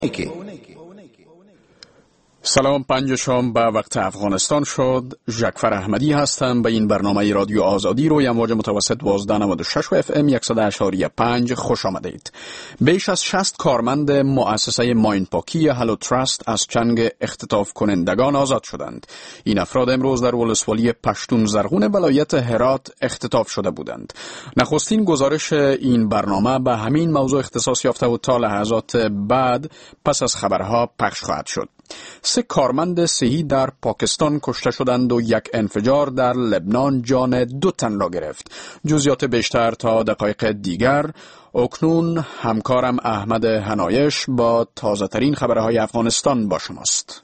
سلام، 5 شام به وقت افغانستان شد. جعفر احمدی هستم. به این برنامه رادیو آزادی روی امواج متوسط 1296 و FM 100.5 خوش آمدید. بیش از 60 کارمند مؤسسه ماینپاکی هلو تراست از چنگ اختطاف کنندگان آزاد شدند. این افراد امروز در ولسوالی پشتون زرغون ولایت هرات اختطاف شده بودند. نخستین گزارش این برنامه به همین موضوع اختصاص یافته و تا لحظات بعد پس از خبرها پخش خواهد شد. 3 کارمند صحی در پاکستان کشته شدند و یک انفجار در لبنان جان 2 تن را گرفت. جزئیات بیشتر تا دقایق دیگر. اکنون همکارم احمد هنایش با تازه ترین خبرهای افغانستان با شماست.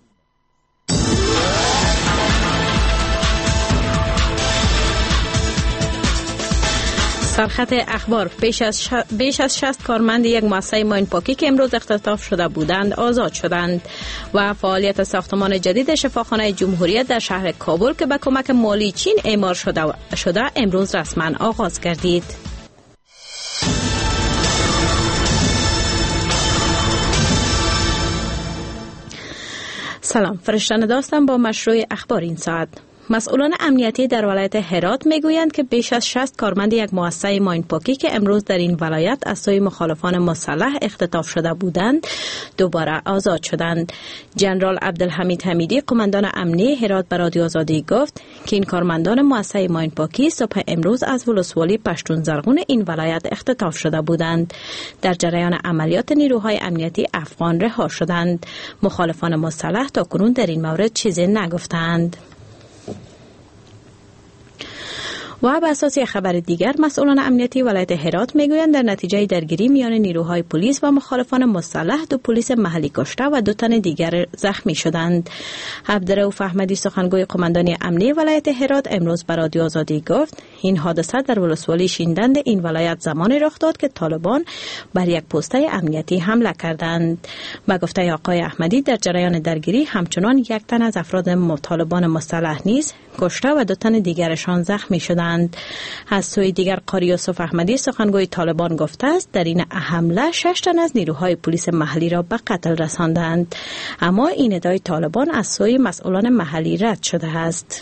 سرخط اخبار: بیش از 60 کارمند یک مؤسسه ماینپاکی که امروز اختطاف شده بودند آزاد شدند و فعالیت ساختمان جدید شفاخانه جمهوریت در شهر کابل که به کمک مالی چین اعمار شده امروز رسما آغاز گردید. سلام، فرشتن داستم با مشروع اخبار این ساعت. مسئولان امنیتی در ولایت هرات میگویند که بیش از 60 کارمند یک مؤسسه ماینپاکی که امروز در این ولایت از سوی مخالفان مسلح اختطاف شده بودند دوباره آزاد شدند. جنرال عبدالحمید حمیدی قماندان امنی هرات به رادیو آزادی گفت که این کارمندان مؤسسه ماینپاکی صبح امروز از ولسوالی پشتون زرغون این ولایت اختطاف شده بودند. در جریان عملیات نیروهای امنیتی افغان رها شدند. مخالفان مسلح تاکنون در این مورد چیزی نگفتند. و به اساس خبر دیگر، مسئولان امنیتی ولایت هرات میگویند در نتیجه درگیری میان نیروهای پلیس و مخالفان مسلح 2 پلیس محلی کشته و 2 تن دیگر زخمی شدند. عبدالرؤوف احمدی سخنگوی قماندانی امنی ولایت هرات امروز به رادیو آزادی گفت این حادثه در ولسوالی شیندند این ولایت زمانی رخ داد که طالبان بر یک پسته امنیتی حمله کردند. با گفته آقای احمدی در جریان درگیری همچنان 1 تن از افراد طالبان مسلح نیز کشته و 2 تن دیگرشان زخمی شدند. از سوی دیگر قاری یوسف احمدی سخنگوی طالبان گفته است در این حمله 6 تن از نیروهای پلیس محلی را به قتل رساندند، اما این ادعای طالبان از سوی مسئولان محلی رد شده است.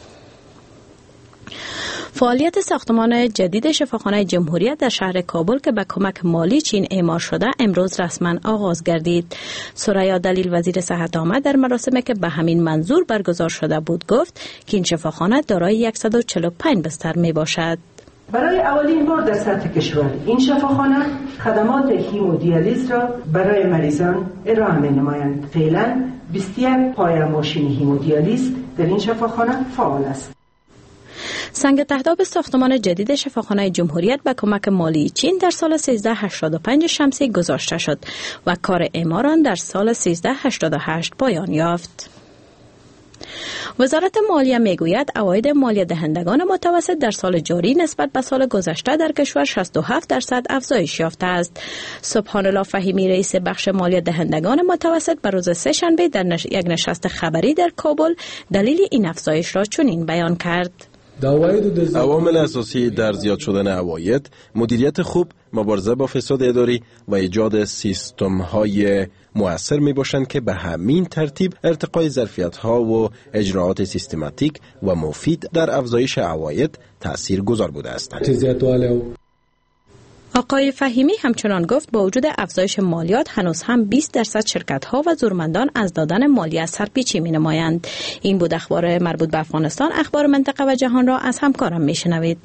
فعالیت ساختمان جدید شفاخانه جمهوریت در شهر کابل که به کمک مالی چین اعمار شده امروز رسما آغاز گردید. ثریا دلیل وزیر صحت عامه در مراسمی که به همین منظور برگزار شده بود گفت که این شفاخانه دارای 145 بستر می باشد. برای اولین بار در سطح کشور این شفاخانه خدمات هیمودیالیز را برای مریضان ارائه می نمایند. فعلا 21 پایه ماشین هیمودیالیز در این شفاخانه فعال است. سنگ تهداب ساختمان جدید شفاخانه جمهوریت به کمک مالی چین در سال 1385 شمسی گذاشته شد و کار اعمار آن در سال 1388 پایان یافت. وزارت مالیه میگوید عواید مالیه دهندگان متوسط در سال جاری نسبت به سال گذشته در کشور 67% افزایش یافته است. سبحان الله فهیمی رئیس بخش مالیه دهندگان متوسط بر روز سه شنبه در یک نشست خبری در کابل دلیل این افزایش را چنین بیان کرد. عوامل اساسی در زیاد شدن عواید، مدیریت خوب، مبارزه با فساد اداری و ایجاد سیستم‌های مؤثر میباشند که به همین ترتیب ارتقای ظرفیت‌ها و اجراعات سیستماتیک و مفید در افزایش عواید تاثیرگذار بوده است. آقای فهیمی همچنان گفت با وجود افزایش مالیات هنوز هم 20% شرکت‌ها و زورمندان از دادن مالیه سرپیچی می‌نمایند. این بود اخبار مربوط به افغانستان. اخبار منطقه و جهان را از همکارم می‌شنوید.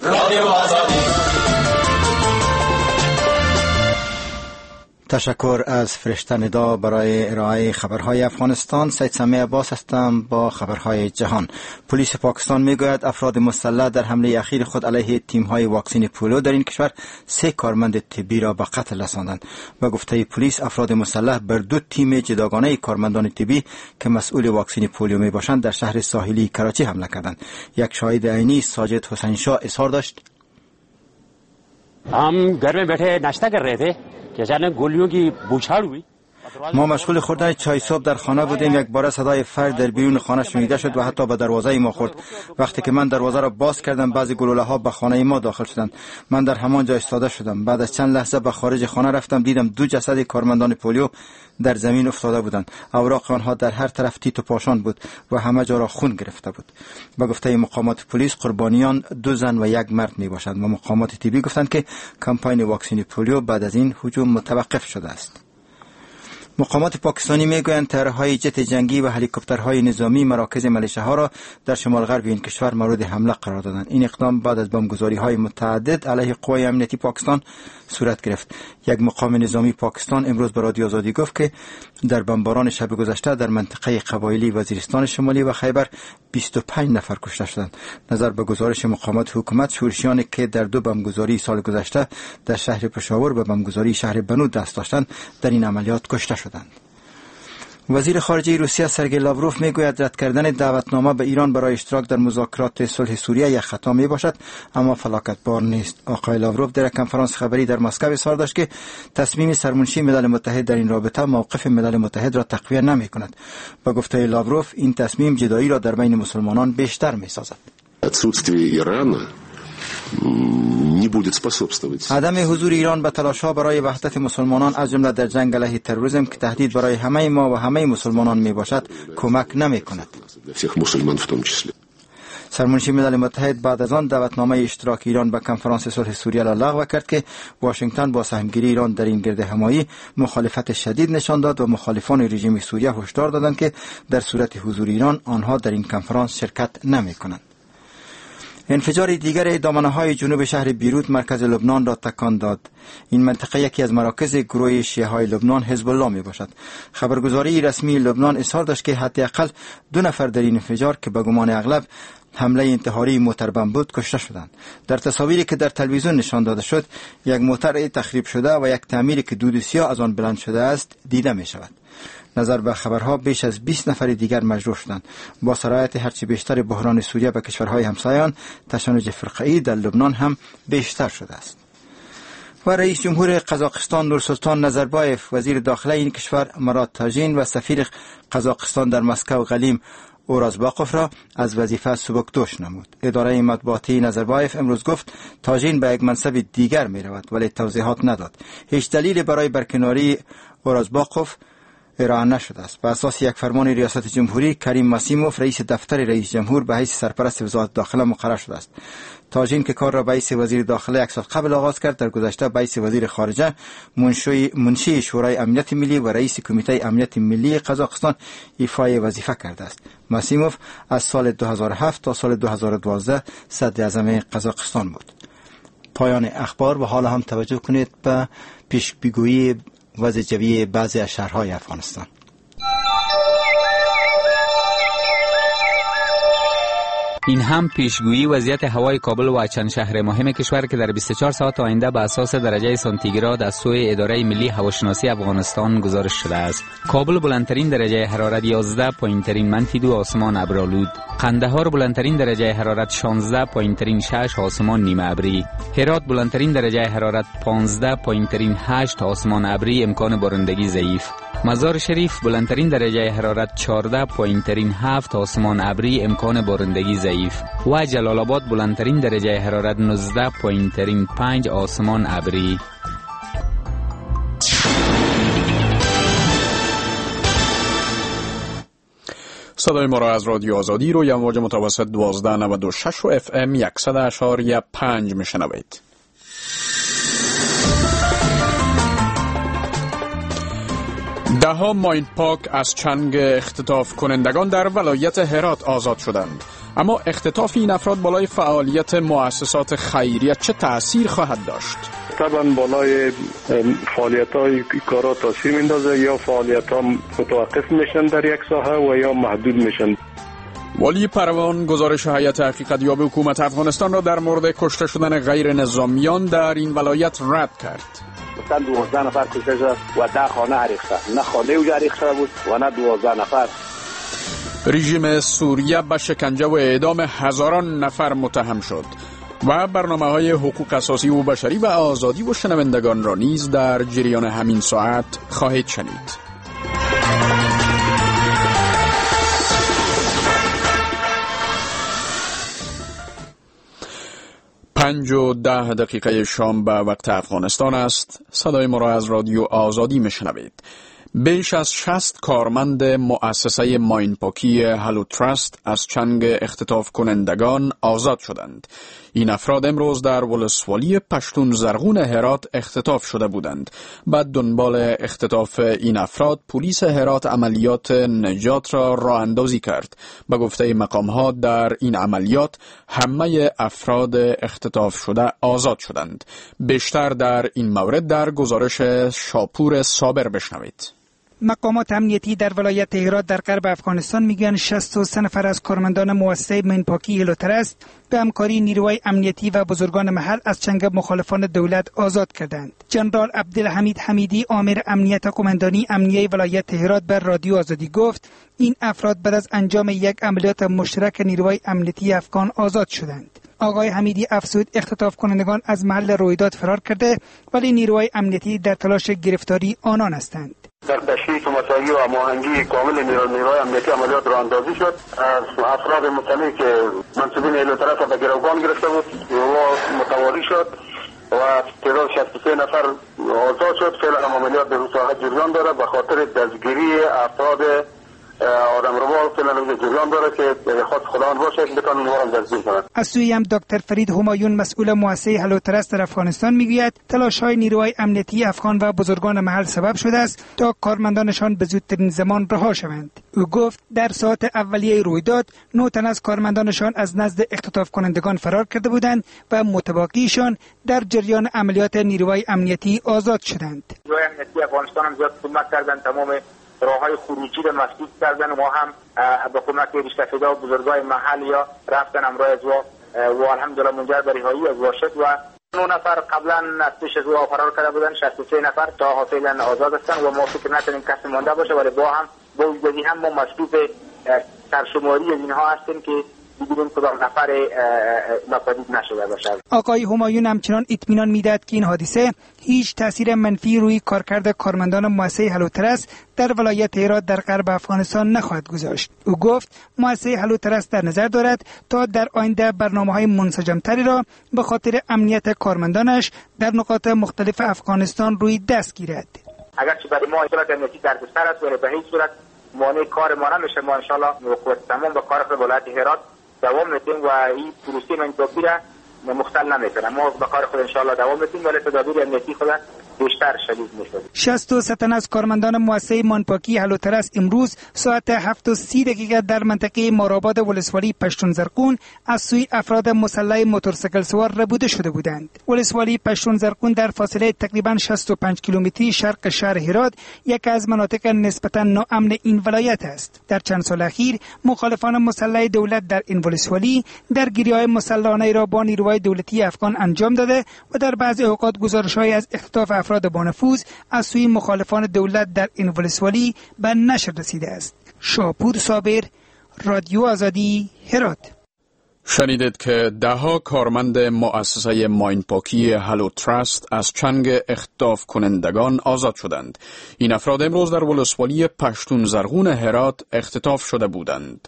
تشکر از فرشته ندا برای ارائه خبرهای افغانستان. سید سمیع عباس هستم با خبرهای جهان. پلیس پاکستان میگوید افراد مسلح در حمله اخیر خود علیه تیم‌های واکسن پولیو در این کشور 3 کارمند طبی را به قتل رساندند. و گفته پلیس افراد مسلح بر 2 تیم جداگانه کارمندان طبی که مسئول واکسن پولیو میباشند در شهر ساحلی کراچی حمله کردند. یک شاهد عینی ساجد حسین شاه اظهار داشت: हम घर में बैठे नाश्ता कर रहे थे कि अचानक गोलियों की बौछार हुई. ما مشغول خوردن چای صبح در خانه بودیم. یک بار صدای فر در بیرون خانه شنیده شد و حتی به دروازه ما خورد. وقتی که من دروازه را باز کردم بعضی گلوله ها به خانه ما داخل شدند. من در همان جا ایستاده شدم. بعد از چند لحظه به خارج خانه رفتم، دیدم 2 جسد کارمندان پلیو در زمین افتاده بودند. اوراق آنها در هر طرف تیت و پاشان بود و همه جا را خون گرفته بود. به گفته مقامات پلیس قربانیان 2 زن و 1 مرد می باشند و مقامات طبی گفتند که کمپاین واکسن پلیو بعد از این هجوم متوقف شده است. مقامات پاکستانی میگویند طیاره‌های جت جنگی و هلیکوپترهای نظامی مراکز ملیشه‌ها را در شمال غرب این کشور مورد حمله قرار دادند. این اقدام بعد از بمبگذاری‌های متعدد علیه قوای امنیتی پاکستان صورت گرفت. یک مقام نظامی پاکستان امروز به رادیو آزادی گفت که در بمباران شب گذشته در منطقه قبایلی وزیرستان شمالی و خیبر 25 نفر کشته شدند. نظر به گزارش مقامات حکومت، شورشیانی که در 2 بمبگذاری سال گذشته در شهر پشاور و بمبگذاری شهر بنو دست داشتند در این عملیات کشته شدند. وزیر خارجه روسیه سرگئی لاوروف میگوید رد کردن دعوتنامه به ایران برای اشتراک در مذاکرات صلح سوریه یک خطا می باشد اما فلاکتبار نیست. آقای لاوروف در کنفرانس خبری در مسکو اظهار داشت که تصمیم سرمنشی ملل متحد در این رابطه موقف ملل متحد را تقویت نمی کند. با گفته لاوروف این تصمیم جدایی را در بین مسلمانان بیشتر می سازد. عدم حضور ایران به تلاش‌ها برای وحدت مسلمانان از جمله در جنگ علیه تروریسم که تهدید برای همه ما و همه مسلمانان می باشد کمک نمی کند. سرمنشی ملل متحد بعد از آن دعوتنامه اشتراک ایران به کنفرانس صلح سوریه را لغو کرد که واشنگتن با سهمگیری ایران در این گرد همایی مخالفت شدید نشان داد و مخالفان رژیم سوریه هشدار دادند که در صورت حضور ایران آنها در این کنفرانس شرکت نمی کنند. انفجار دیگر دامنه‌های جنوب شهر بیروت مرکز لبنان را تکان داد. این منطقه یکی از مراکز گروه شیعه‌های لبنان حزب الله می باشد. خبرگزاری رسمی لبنان اظهار داشت که حداقل 2 نفر در این انفجار که به گمان اغلب حمله انتحاری موتر بم بود کشته شدند. در تصاویری که در تلویزیون نشان داده شد یک موتر تخریب شده و یک تعمیر که دود سیاه از آن بلند شده است دیده می شود. نظر به خبرها بیش از 20 نفر دیگر مجروح شدند. با سرایت هرچی بیشتر بحران سوریه به کشورهای همسایان، تشنج فرقه‌ای در لبنان هم بیشتر شده است. و رئیس جمهور قزاقستان نورسلطان نظربایف، وزیر داخله این کشور مراد تاجین و سفیر قزاقستان در مسکو غلیم اورازباقوف را از وظیفه سبکدوش نمود. اداره مطبوعاتی نظربایف امروز گفت تاجین به یک منصب دیگر می رود ولی توضیحات نداد. هیچ دلیلی برای برکناری اورازباقوف ارائه نشده است. بر اساس یک فرمان ریاست جمهوری کریم ماسیموف رئیس دفتر رئیس جمهور به حیث سرپرست وزارت داخله مقرر شده است. تاجین که کار را به حیث وزیر داخله 1 سال قبل آغاز کرد در گذشته به حیث وزیر خارجه، منشی شورای امنیت ملی و رئیس کمیته امنیت ملی قزاقستان ایفای وظیفه کرده است. ماسیموف از سال 2007 تا سال 2012 صدر اعظم قزاقستان بود. پایان اخبار. و حالا هم توجه کنید به پیش‌بینی وضع جوی بعضی از شهرهای افغانستان. این هم پیشگویی وضعیت هوای کابل و چند شهر مهم کشور که در 24 ساعت آینده به اساس درجه سانتیگراد از سوی اداره ملی هواشناسی افغانستان گزارش شده است. کابل بلندترین درجه حرارت 11، پایینترین -2 آسمان ابرآلود. قندهار بلندترین درجه حرارت 16، پایینترین 6 آسمان نیمه ابری. هرات بلندترین درجه حرارت 15، پایینترین 8 آسمان ابری، امکان بارندگی ضعیف. مزار شریف بلندترین درجه حرارت 14، پایینترین 7 آسمان ابری، امکان بارندگی ضعیف. و جلال آباد بلندترین درجه حرارت 19، پایینترین 5 آسمان ابری. صدای ما را از رادیو آزادی روی امواج متوسط 1296 و FM 100.5 میشنوید. ده‌ها ماین پاک از چنگ اختطاف کنندگان در ولایت هرات آزاد شدند. اما اختطاف این افراد بالای فعالیت مؤسسات خیریه چه تأثیر خواهد داشت؟ طبعا بالای فعالیت‌های کارا تاثیر میندازه، یا فعالیت‌ها متوقف میشن در یک ساحه و یا محدود میشن. والی پروان گزارش هیئت حقیقت‌یاب حکومت افغانستان را در مورد کشته شدن غیر نظامیان در این ولایت رد کرد. 12 نفر کشته شد و 10 خانه حریق شد. نه خانه اوجا حریق شده بود و نه 12 نفر. رژیم سوریه به شکنجه و اعدام هزاران نفر متهم شد و برنامه‌های حقوق اساسی و بشری و آزادی و شنوندگان را نیز در جریان همین ساعت خواهید شنید. پنج و 10 دقیقه شام به وقت افغانستان است. صدای ما را از رادیو آزادی میشنوید. بیش از 60 کارمند مؤسسه ماینپاکی هلو تراست از چنگ اختطاف کنندگان آزاد شدند. این افراد امروز در ولسوالی پشتون زرغون هرات اختطاف شده بودند. بعد دنبال اختطاف این افراد پلیس هرات عملیات نجات را راه اندازی کرد. به گفته مقام‌ها در این عملیات همه افراد اختطاف شده آزاد شدند. بیشتر در این مورد در گزارش شاپور صابر بشنوید. مقامات امنیتی در ولایت هرات در غرب افغانستان میگن 63 نفر از کارمندان مؤسسه ماینپاکی هلو تراست به همکاری نیروهای امنیتی و بزرگان محل از چنگ مخالفان دولت آزاد کردند. جنرال عبدالحمید حمیدی آمر امنیت قماندانی امنیه ولایت هرات بر رادیو آزادی گفت این افراد بعد از انجام یک عملیات مشترک نیروهای امنیتی افغان آزاد شدند. آقای حمیدی افزود اختطاف کنندگان از محل رویداد فرار کرده ولی نیروهای امنیتی در تلاش گرفتاری آنان هستند. در تشریح مساعی و هماهنگی کامل نیروهای امنیتی عملیات راه اندازی شد. افراد مطلعی که منصوبین هلو تراست به گروگان گرفته بود و متواری شد و تعداد 63 نفر آزاد شد. فعلا عملیات به روساحت جریان داره به خاطر دستگیری افراد آدم روال فعلا جریان داره که خاص خداوند باشه بتونن اونها را دستگیر کنند. از سوی هم دکتر فرید همایون مسئول مؤسسه هلو تراست در افغانستان میگوید تلاش‌های نیروهای امنیتی افغان و بزرگان محل سبب شده است تا کارمندانشان به زودترین زمان رها شوند. او گفت در ساعت اولیه رویداد 9 تن از کارمندانشان از نزد اختطاف کنندگان فرار کرده بودند و متبقیشان در جریان عملیات نیروهای امنیتی آزاد شدند. نیروهای امنیتی افغانستان هم زیاد کمک کردند، تمام راههای خروجی را مسدود کردن و ما هم به کمک ریش‌سفیدا و بزرگای محل یا رفتن امرای از و الحمدلله منجر به رهایی از شد و 9 نفر قبلا از پیش از او فرار کرده بودن. 63 نفر تا فعلا آزاد هستند و ما فکر نکنیم کسی مانده باشه، ولی با وجودی هم ما مسئول سرشماری از اینها هستیم که بگیریم کدام نفر ناپدید نشده باشد. آقای همایون همچنان اطمینان میداد که این حادثه هیچ تاثیر منفی روی کارکرد کارمندان مؤسسه هلو تراست در ولایت هرات در غرب افغانستان نخواهد گذاشت. او گفت مؤسسه هلو تراست در نظر دارد تا در آینده برنامه‌های منسجم‌تری را به خاطر امنیت کارمندانش در نقاط مختلف افغانستان روی دست گیرد. اگرچه برای ما اطلاعات امنیتی دردسر است ولی به هیچ صورت مانع کار ما نمیشه. ما انشالله تمام به کار ولایت هرات دوام میدیم و این پروسه ماینپاکی را مختل نمیکنه. ما به کار خود انشالله دوام میدیم ولی تدابیر امنیتی خود بیشتر شدید میشه. 63 تن از کارمندان مؤسسه ماینپاکی هلو تراست امروز ساعت 7:30 در منطقه مارآباد ولسوالی پشتون زرغون از سوی افراد مسلح موتورسیکل سوار ربوده شده بودند. ولسوالی پشتون زرغون در فاصله تقریبا 65 کیلومتری شرق شهر هرات یکی از مناطق نسبتا ناامن این ولایت است. در چند سال اخیر مخالفان مسلح دولت در این ولسوالی درگیری‌های مسلحانه را با نیروهای دولتی افغان انجام داده و در بعضی اوقات گزارش‌های از اختطاف افراد با نفوذ از سوی مخالفان دولت در این ولسوالی به نشر رسیده است. شاپور صابر، رادیو آزادی، هرات. شنیدید که 10 کارمند مؤسسه ماینپاکی هلو تراست از چنگ اختطاف کنندگان آزاد شدند. این افراد امروز در ولسوالی پشتون زرغون هرات اختطاف شده بودند.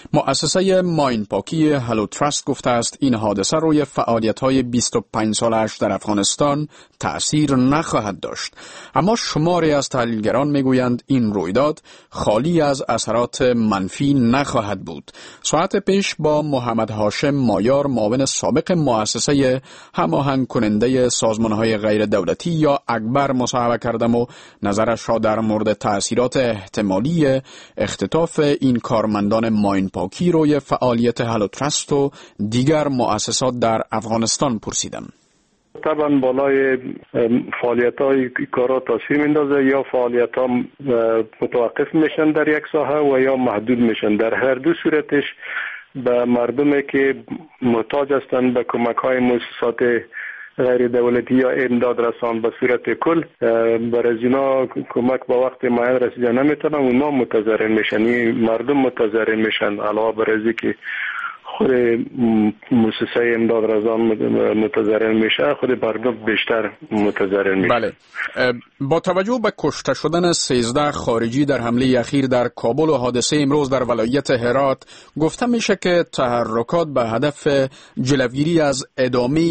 مؤسسه ماینپاکی هلو تراست گفته است این حادثه روی فعالیت‌های 25 سالش در افغانستان تأثیر نخواهد داشت. اما شماری از تحلیلگران میگویند این رویداد خالی از اثرات منفی نخواهد بود. ساعت پیش با محمد هاشم مایار معاون سابق مؤسسه هماهنگ کننده سازمان‌های غیر دولتی یا اکبر مصاحبه کردم و نظرش را در مورد تأثیرات احتمالی اختطاف این کارمندان ماینپاکی روی فعالیت هلو تراست و دیگر مؤسسات در افغانستان پرسیدم. طبعا بالای فعالیت‌های کارا تاثیر میندازه، یا فعالیت‌ها متوقف میشن در یک ساحه و یا محدود میشن. در هر دو صورتش به مردمی که محتاج هستند به کمک‌های مؤسسات غیر دولتی یا امداد رسان به صورت کل برای اینا کمک با وقت معین رسیده نمیتونن، اونا متضرر میشن، مردم متضرر میشن. علاوه بر اینکه خود مؤسسه امداد رسان متضرر میشه، خود مردم بیشتر متضرر میشه. بله. با توجه به کشته شدن 13 خارجی در حمله اخیر در کابل و حادثه امروز در ولایت هرات، گفته میشه که تحرکات به هدف جلوگیری از ادامه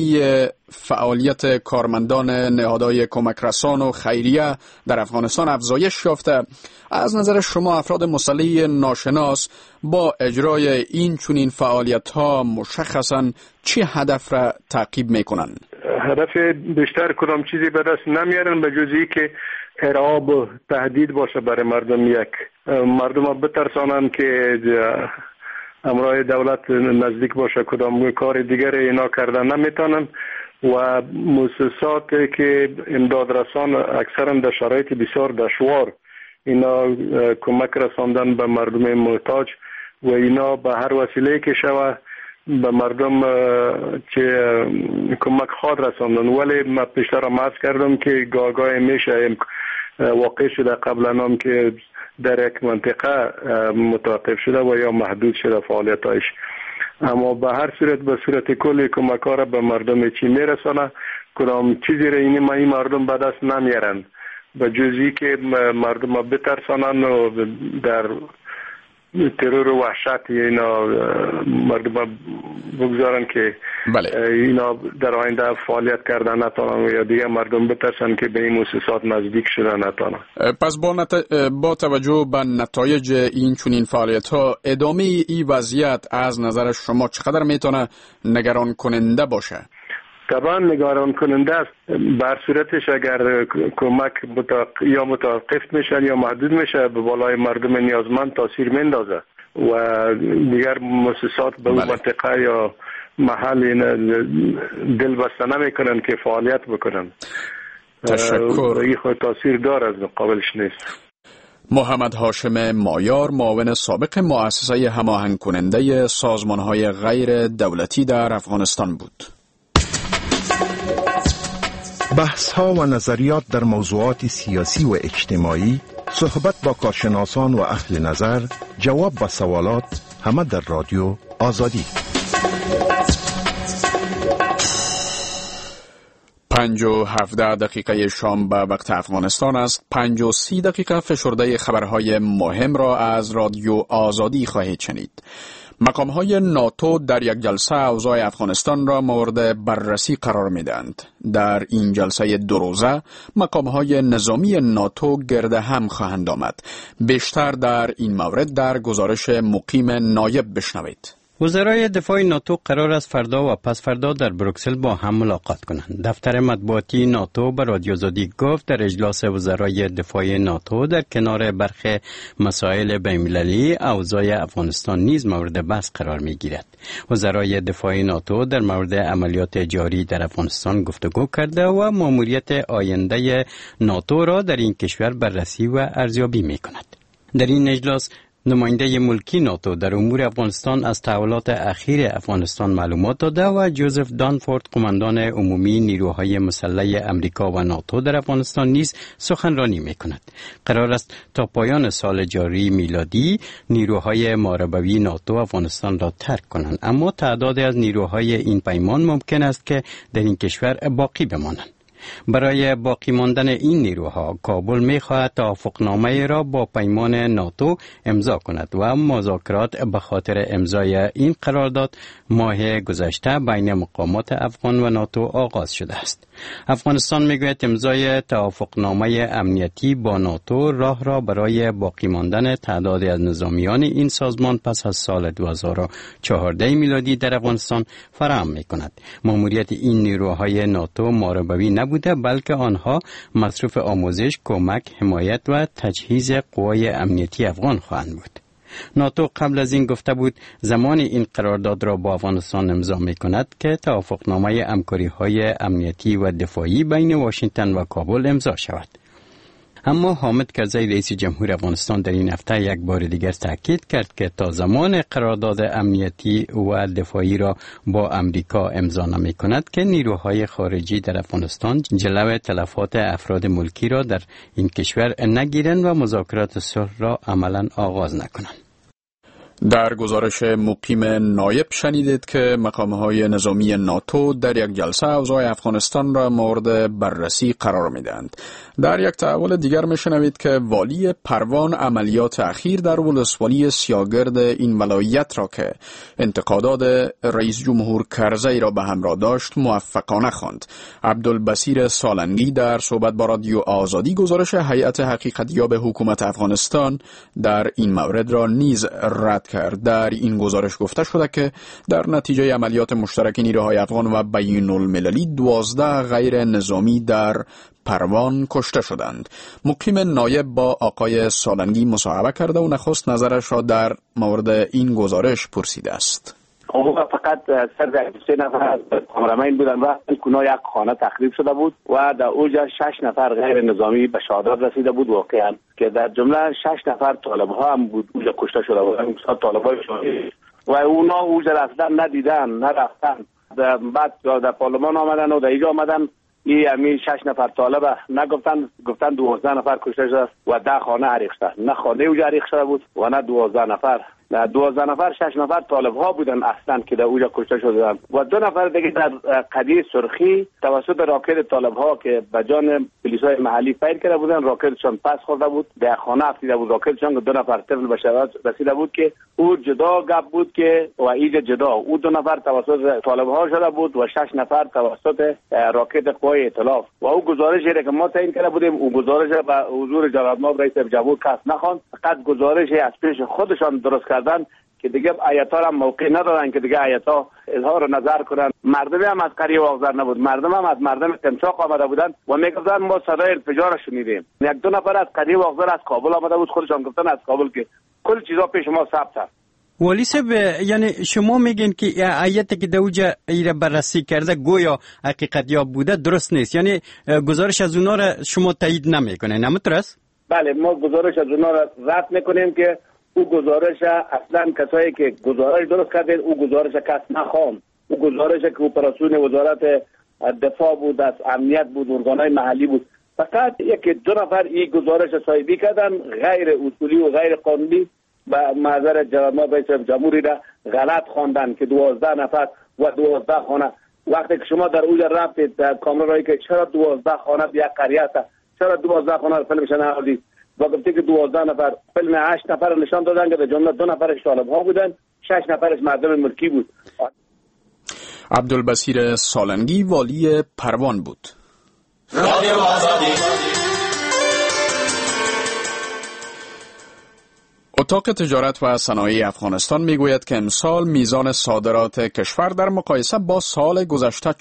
فعالیت کارمندان نهادهای کمک رسان و خیریه در افغانستان افزایش یافته. از نظر شما افراد مسلح ناشناس با اجرای این چنین فعالیت‌ها مشخصاً چه هدف را تعقیب میکنن؟ هدف بیشتر کدام چیزی به دست نمیارن به جز که ارعاب و تهدید باشه برای مردم. مردم ها بترسانن که امرای دولت نزدیک باشه، کدام کار دیگر اینا کردن نمیتونن و مؤسسات که امداد رسان اکثرا در شرایط بسیار دشوار اینا کمک رساندن به مردم محتاج و اینا به هر وسیله که شوه به مردم که کمک خواهد رساندن. ولی من پیشتر عرض کردم که گاه میشه واقع شده قبلا هم که در یک منطقه متوقف شده و یا محدود شده فعالیتایش، اما به هر صورت به صورت کلی کمک ها را به مردم چی میرسانه، کدام چیزی را این مردم به دست نمیارن به جزی که مردم ها بترسانن و در ترور و وحشت اینا مردم بگذارن که بله. اینا در آینده فعالیت کردن نتانن و یا دیگه مردم بترسن که به این مؤسسات نزدیک شدن نتانن. پس با توجه به نتایج این چنین فعالیت ها ادامه این وضعیت از نظر شما چقدر میتونه نگران کننده باشه؟ طبعا نگران کننده است. بر صورتش اگر کمک یا متوقف میشه یا محدود میشه به بالای مردم نیازمند تاثیر میندازه و دیگر مؤسسات به اون منطقه یا محل دل بسته نمیکنن که فعالیت بکنن. تشکر. این خود تاثیر داره، از مقابلش نیست. محمد هاشم مایار، معاون سابق مؤسسه هماهنگ کننده سازمان‌های غیر دولتی در افغانستان بود. بحث ها و نظریات در موضوعات سیاسی و اجتماعی، صحبت با کارشناسان و اهل نظر، جواب به سوالات، همه در رادیو آزادی. 5:17 شام به وقت افغانستان است. 5:30 فشرده خبرهای مهم را از رادیو آزادی خواهید شنید. مقام‌های ناتو در یک جلسه اوضاع افغانستان را مورد بررسی قرار می‌دهند. در این جلسه 2 روزه مقام‌های نظامی ناتو گرد هم خواهند آمد. بیشتر در این مورد در گزارش مقیم نایب بشنوید. وزرای دفاع ناتو قرار است فردا و پس فردا در بروکسل با هم ملاقات کنند. دفتر مطبوعاتی ناتو به رادیو آزادی گفت در اجلاس وزرای دفاع ناتو در کنار برخی مسائل بین‌المللی اوضاع افغانستان نیز مورد بحث قرار می‌گیرد. وزرای دفاع ناتو در مورد عملیات جاری در افغانستان گفتگو کرده و ماموریت آینده ناتو را در این کشور بررسی و ارزیابی می‌کند. در این اجلاس نماینده ملکی ناتو در امور افغانستان از تحولات اخیر افغانستان معلومات داده و جوزف دانفورد قماندان عمومی نیروهای مسلح امریکا و ناتو در افغانستان نیز سخنرانی می‌کند. قرار است تا پایان سال جاری میلادی نیروهای ماربوی ناتو افغانستان را ترک کنند، اما تعدادی از نیروهای این پیمان ممکن است که در این کشور باقی بمانند. برای باقی ماندن این نیروها کابل می‌خواهد توافقنامه را با پیمان ناتو امضا کند و مذاکرات به خاطر امضای این قرارداد ماه گذشته بین مقامات افغان و ناتو آغاز شده است. افغانستان میگوید امضای توافقنامه امنیتی با ناتو راه را برای باقی ماندن تعدادی از نظامیان این سازمان پس از سال 2014 میلادی در افغانستان فراهم می‌کند. ماموریت این نیروهای ناتو ماربوی نبوده، بلکه آنها مصروف آموزش، کمک، حمایت و تجهیز قوای امنیتی افغان خواهند بود. ناتو قبل از این گفته بود زمان این قرارداد را با افغانستان امضا می‌کند که توافقنامه همکاری‌های امنیتی و دفاعی بین واشنگتن و کابل امضا شود. اما حامد کرزی رئیس جمهور افغانستان در این هفته یک بار دیگر تاکید کرد که تا زمان قرارداد امنیتی و دفاعی را با امریکا امضا نمی‌کند که نیروهای خارجی در افغانستان جلوی تلفات افراد ملکی را در این کشور نگیرند و مذاکرات صلح را عملاً آغاز نکنند. در گزارش مقیم نایب شنیدید که مقام‌های نظامی ناتو در یک جلسه اوضاع افغانستان را مورد بررسی قرار می‌دهند. در یک تحول دیگر می‌شنوید که والی پروان عملیات اخیر در ولسوالی سیاگرد این ولایت را که انتقادات رئیس جمهور کرزی را به همراه داشت موفقانه خواند. عبدالبصیر سالنگی در صحبت با رادیو آزادی گزارش هیئت حقیقتیاب حکومت افغانستان در این مورد را نیز رد کرد. در این گزارش گفته شده که در نتیجه عملیات مشترک نیروهای افغان و بین المللی 12 غیر نظامی در پروان کشته شدند. مقیم نایب با آقای سالنگی مصاحبه کرده و نخست نظرش را در مورد این گزارش پرسیده است. فقط سه نفر از کامرامین بودن و کنار یک خانه تخریب شده بود و در اوجا 6 نفر غیر نظامی به شهادت رسیده بود واقعا، که در جمله 6 نفر طالب ها هم بود اوجا کشته شده بودن. طالب های شهید و اونا اوجا رفتن ندیدن نرفتن، بعد در پارلمان آمدن و در اینجا آمدن این 6 نفر طالب گفتن 12 نفر کشته شده و 10 خانه حریق شده. نه خانه اوجا حریق شده بود و نه 12 نفر. 12 نفر 6 نفر طالب ها بودن اصلا که در اوجا کشته شدن و 2 نفر دیگه در قضیه سرخی توسط راکت طالب ها که به جان پلیس های محلی فایر کرده بودن، راکتشان پس خورده بود، در خانه افتیده بود راکتشان که 2 نفر طفل به شهادت رسیده بود که او جدا گپ بود که و ایجا جدا او 2 نفر توسط طالب ها شده بود و 6 نفر توسط راکت قوای ائتلاف. و او گزارشی که ما تعیین کرده بودیم، او گزارش به حضور جناب نایب رئیس جمهور کس نخواند، فقط گزارش از پیش خودشان درست کردن که دیگه آیت‌ها هم موقع ندارن که دیگه آیت‌ها اظهار نظر کنن. مردم هم از قریه واگذار نبود، مردم هم از مردم تمساق آمده بودن و میگفتن ما صدای انفجار شنیدیم. 1-2 نفر از قریه واگذار از کابل آمده بود، خودشان گفتن از کابل که کل چیزا پیش ما ثبت است. ولی صاحب، یعنی شما میگین که آیتی که دوجا ایره بررسی کرده گویا حقیقتیاب بوده درست نیست، یعنی گزارش از اونا را شما تایید نمیکنین، همینطور است؟ بله، ما گزارش از اونا را رد میکنیم که او گزارش اصلا کسایی که گزارش درست کردن او گزارش کس نخوان. او گزارش که اپراسیون وزارت دفاع بود، از امنیت بود، ارگانهای محلی بود. فقط 1-2 نفر این گزارش صاحبی کردن غیر اصولی و غیر قانونی به معذر جناب رئیس جمهوری را غلط خواندن که 12 نفر و 12 خانه. وقتی که شما در اوج رفتید در کامرایی که چرا 12 خانه یک قریه است، چرا 12 خانه رو فیلمش نهادید و گفتی که 12 نفر فیلم 8 نفر نشان دادن که در جمله 2 نفرش طالب ها بودن، 6 نفرش مردم ملکی بود. عبدالبصیر سالنگی والی پروان بود. رادیو آزادی. اتاق تجارت و صنایع افغانستان میگوید که امسال میزان صادرات کشور در مقایسه با سال گذشته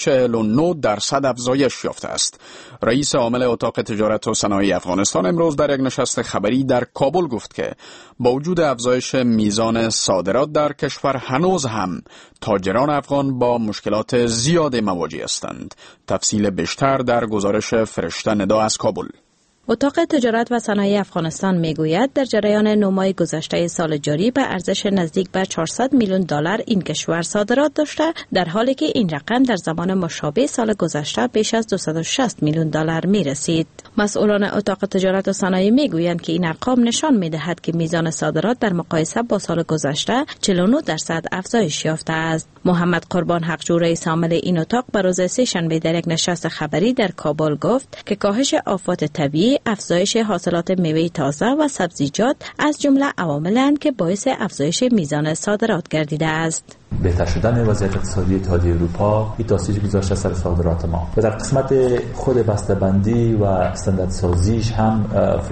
49% افزایش یافته است. رئیس عامل اتاق تجارت و صنایع افغانستان امروز در یک نشست خبری در کابل گفت که با وجود افزایش میزان صادرات در کشور هنوز هم تاجران افغان با مشکلات زیاد مواجه هستند. تفصیل بیشتر در گزارش فرشته ندا از کابل. اتاق تجارت و صنایع افغانستان میگوید در جریان 9 ماه گذشته سال جاری به ارزش نزدیک به 400 میلیون دلار این کشور صادرات داشته، در حالی که این رقم در زمان مشابه سال گذشته بیش از 260 میلیون دلار می رسید. مسئولان اتاق تجارت و صنایع میگویند که این ارقام نشان میدهد که میزان صادرات در مقایسه با سال گذشته 49% افزایش یافته است. محمد قربان حقجو رئیس عامل این اتاق به روز سه‌شنبه در یک نشست خبری در کابل گفت که کاهش آفات طبیعی، افزایش حاصلات میوه تازه و سبزیجات از جمله عواملند که باعث افزایش میزان صادرات گردیده است. بهتر شدن وضعیت اقتصادی اتحادیه اروپا این تاثیر گذاشته سر صادرات ما و در قسمت خود بسته‌بندی و استانداردسازیش هم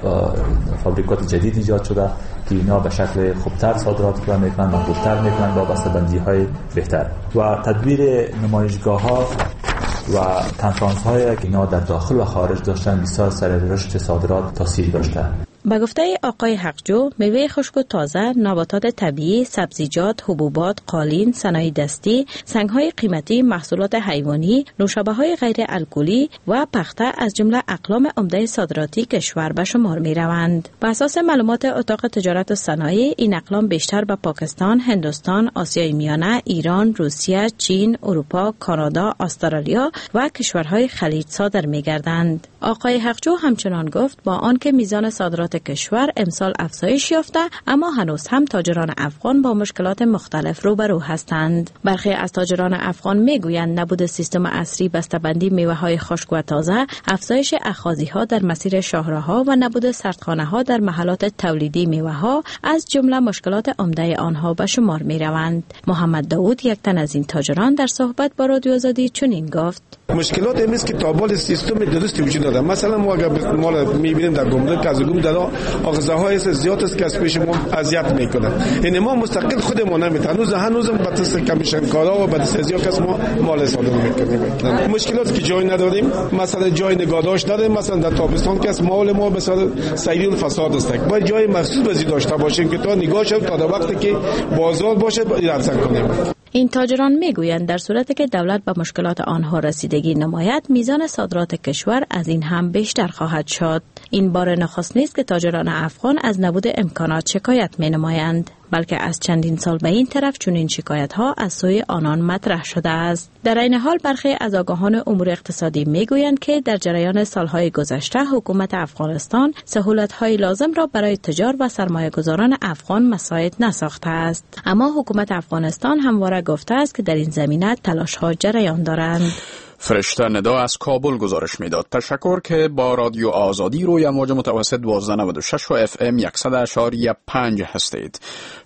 فابریکات جدید ایجاد شده که اینا به شکل خوبتر صادرات میکنن، محبوبتر میکنن با بسته‌بندی‌های بهتر و تدبیر نمایشگاه‌ها و کنفرانس‌های که اینا در داخل و خارج داشتن بسیار سر رشد صادرات تاثیر داشته. به گفته آقای حقجو، میوه خشک و تازه، نباتات طبیعی، سبزیجات، حبوبات، قالین، صنایع دستی، سنگ‌های قیمتی، محصولات حیوانی، نوشابه‌های غیر الکلی و پخته از جمله اقلام عمده صادراتی کشور به شمار می‌روند. بر اساس معلومات اتاق تجارت و صنایع، این اقلام بیشتر به پاکستان، هندوستان، آسیای میانه، ایران، روسیه، چین، اروپا، کانادا، استرالیا و کشورهای خلیج صادر می‌گردند. آقای حقجو همچنان گفت با آنکه میزان صادرات کشور امسال افزایش یافته، اما هنوز هم تاجران افغان با مشکلات مختلف روبرو هستند. برخی از تاجران افغان میگویند نبود سیستم عصری بسته‌بندی میوه‌های خشک و تازه، افزایش اخاذی‌ها در مسیر شاهراه‌ها و نبود سردخانه‌ها در محلات تولیدی میوه‌ها از جمله مشکلات عمده آنها به شمار می‌روند. محمد داوود، یک تن از این تاجران، در صحبت با رادیو آزادی چنین گفت: مشکلات این است که تابال سیستم درستی وجود نداره. مثلا ما اگر مال می‌بینیم در گمرک از گم در آغازهای زیاد است که از پیش ما اذیت می‌کنن. این ما مستقل خودمون نمی‌تونیم. هنوزم با دست کمیشن کارا و با دست ازیا کس ما مال صادر می‌کنیم. مشکلاتی که جای نداریم، مثلا جای نگهداشت نداریم. مثلا در تابستان که مال ما مثلا سیل فساد است. باید جای مخصوص بزی داشته باشیم که تا نگاه شد تا وقتی که بازار باشه ارزان کنیم. این تاجران میگویند در صورتی که دولت به مشکلات آنها رسیدگی نماید، میزان صادرات کشور از این هم بیشتر خواهد شد. این بار نخست نیست که تاجران افغان از نبود امکانات شکایت می نمایند، بلکه از چندین سال به این طرف چنین شکایت ها از سوی آنان مطرح شده است. در این حال برخی از آگاهان امور اقتصادی میگویند که در جریان سالهای گذشته حکومت افغانستان سهولت های لازم را برای تجار و سرمایه‌گذاران افغان مساعد نساخته است، اما حکومت افغانستان همواره گفته است که در این زمینه تلاش ها جریان دارند. فرشته ندا از کابل گزارش میداد. تشکر که با رادیو آزادی روی امواج متوسط 1296 و FM 100.5 هستید.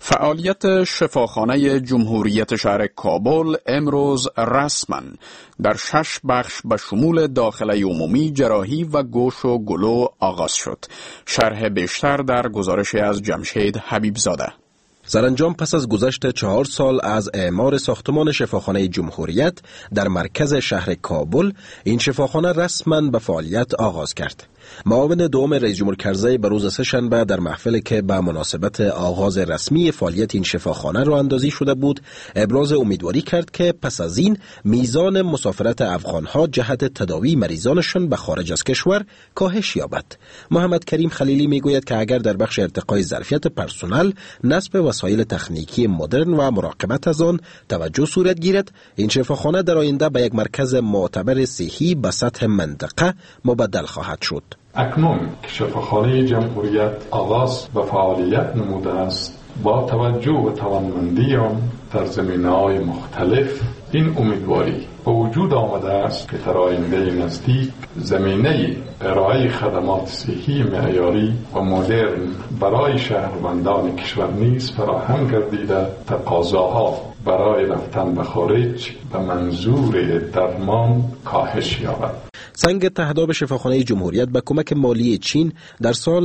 فعالیت شفاخانه جمهوریت شهر کابل امروز رسما در 6 بخش به شمول داخله عمومی، جراحی و گوش و گلو آغاز شد. شرح بیشتر در گزارش از جمشید حبیبزاده. سرانجام پس از گذشت 4 سال از اعمار ساختمان شفاخانه جمهوریت در مرکز شهر کابل، این شفاخانه رسما به فعالیت آغاز کرد. معاون دوم رئیس جمهور کرزی به روز سه‌شنبه در محفلی که به مناسبت آغاز رسمی فعالیت این شفاخانه راه اندازی شده بود، ابراز امیدواری کرد که پس از این میزان مسافرت افغانها جهت تداوی مریضانشان به خارج از کشور کاهش یابد. محمد کریم خلیلی میگوید که اگر در بخش ارتقای ظرفیت پرسنل، نصب وسایل تکنیکی مدرن و مراقبت از آن توجه صورت گیرد، این شفاخانه در آینده به یک مرکز معتبر صحی به سطح منطقه مبدل خواهد شد. اکنون که شفاخانه جمهوریت آغاز به فعالیت نموده است، با توجه و توانمندی آن در زمینه‌های مختلف، این امیدواری به وجود آمده است که در آینده نزدیک زمینه ارائه خدمات صحی معیاری و مدرن برای شهروندان کشور نیز فراهم گردیده، تقاضاها برای رفتن به خارج به منظور درمان کاهش یابد. سنگ تهداب شفاخانه جمهوریت به کمک مالی چین در سال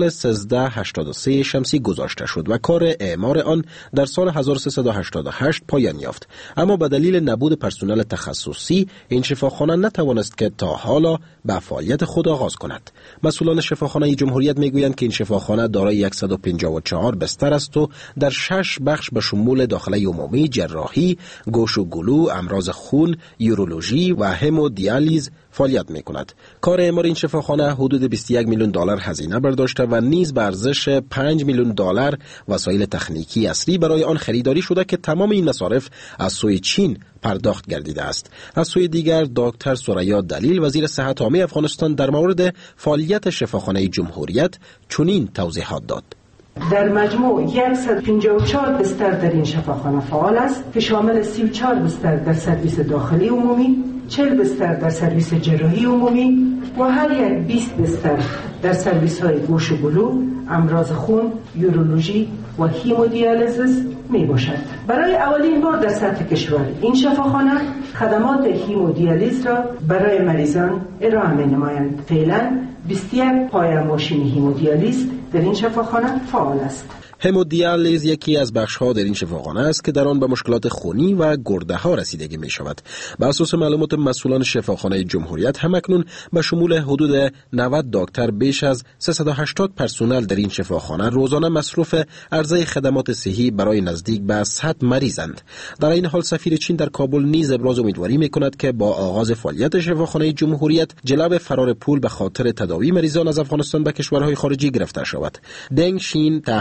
1383 شمسی گذاشته شد و کار اعمار آن در سال 1388 پایان یافت، اما به دلیل نبود پرسنل تخصصی این شفاخانه نتوانست که تا حالا به فعالیت خود آغاز کند. مسئولان شفاخانه جمهوریت میگویند که این شفاخانه دارای 154 بستر است و در 6 بخش به شمول داخله عمومی، جراحی، گوش و گلو، امراض خون، یورولوژی و همودیالیز فعالیت می‌کند. کار اعمار این شفاخانه حدود 21 میلیون دلار هزینه برداشته و نیز به ارزش 5 میلیون دلار وسایل تکنیکی عصری برای آن خریداری شده که تمام این مصارف از سوی چین پرداخت گردیده است. از سوی دیگر دکتر ثریا دلیل، وزیر صحت عامه افغانستان، در مورد فعالیت شفاخانه جمهوریت چنین توضیحات داد. در مجموع 154 بستر در این شفاخانه فعال است که شامل 34 بستر در سرویس داخلی عمومی، 40 بستر در سرویس جراحی عمومی و هر یک 20 بستر در سرویس های گوش و گلو، امراض خون، یورولوژی و هیمودیالیزیس می باشد. برای اولین بار در سطح کشور این شفاخانه خدمات هیمودیالیز را برای مریضان ارائه می نمایند. فعلا 21 پایه ماشین هیمودیالیز در این شفاخانه فعال است. همودیالیز یکی از بخش‌ها در این شفاخانه است که در آن به مشکلات خونی و گرده‌ها رسیدگی می‌شود. بر اساس معلومات مسئولان شفاخانه جمهوریت، همکنون به شمول حدود 90 دکتر، بیش از 380 پرسنل در این شفاخانه روزانه مصروف عرضه خدمات صحی برای نزدیک به 100 مریضند. در این حال سفیر چین در کابل نیز ابراز امیدواری می‌کند که با آغاز فعالیت شفاخانه جمهوریت جلب فرار پول به خاطر تداوی مریضان از افغانستان به کشورهای خارجی گرفته شود. دنگ شین تعهد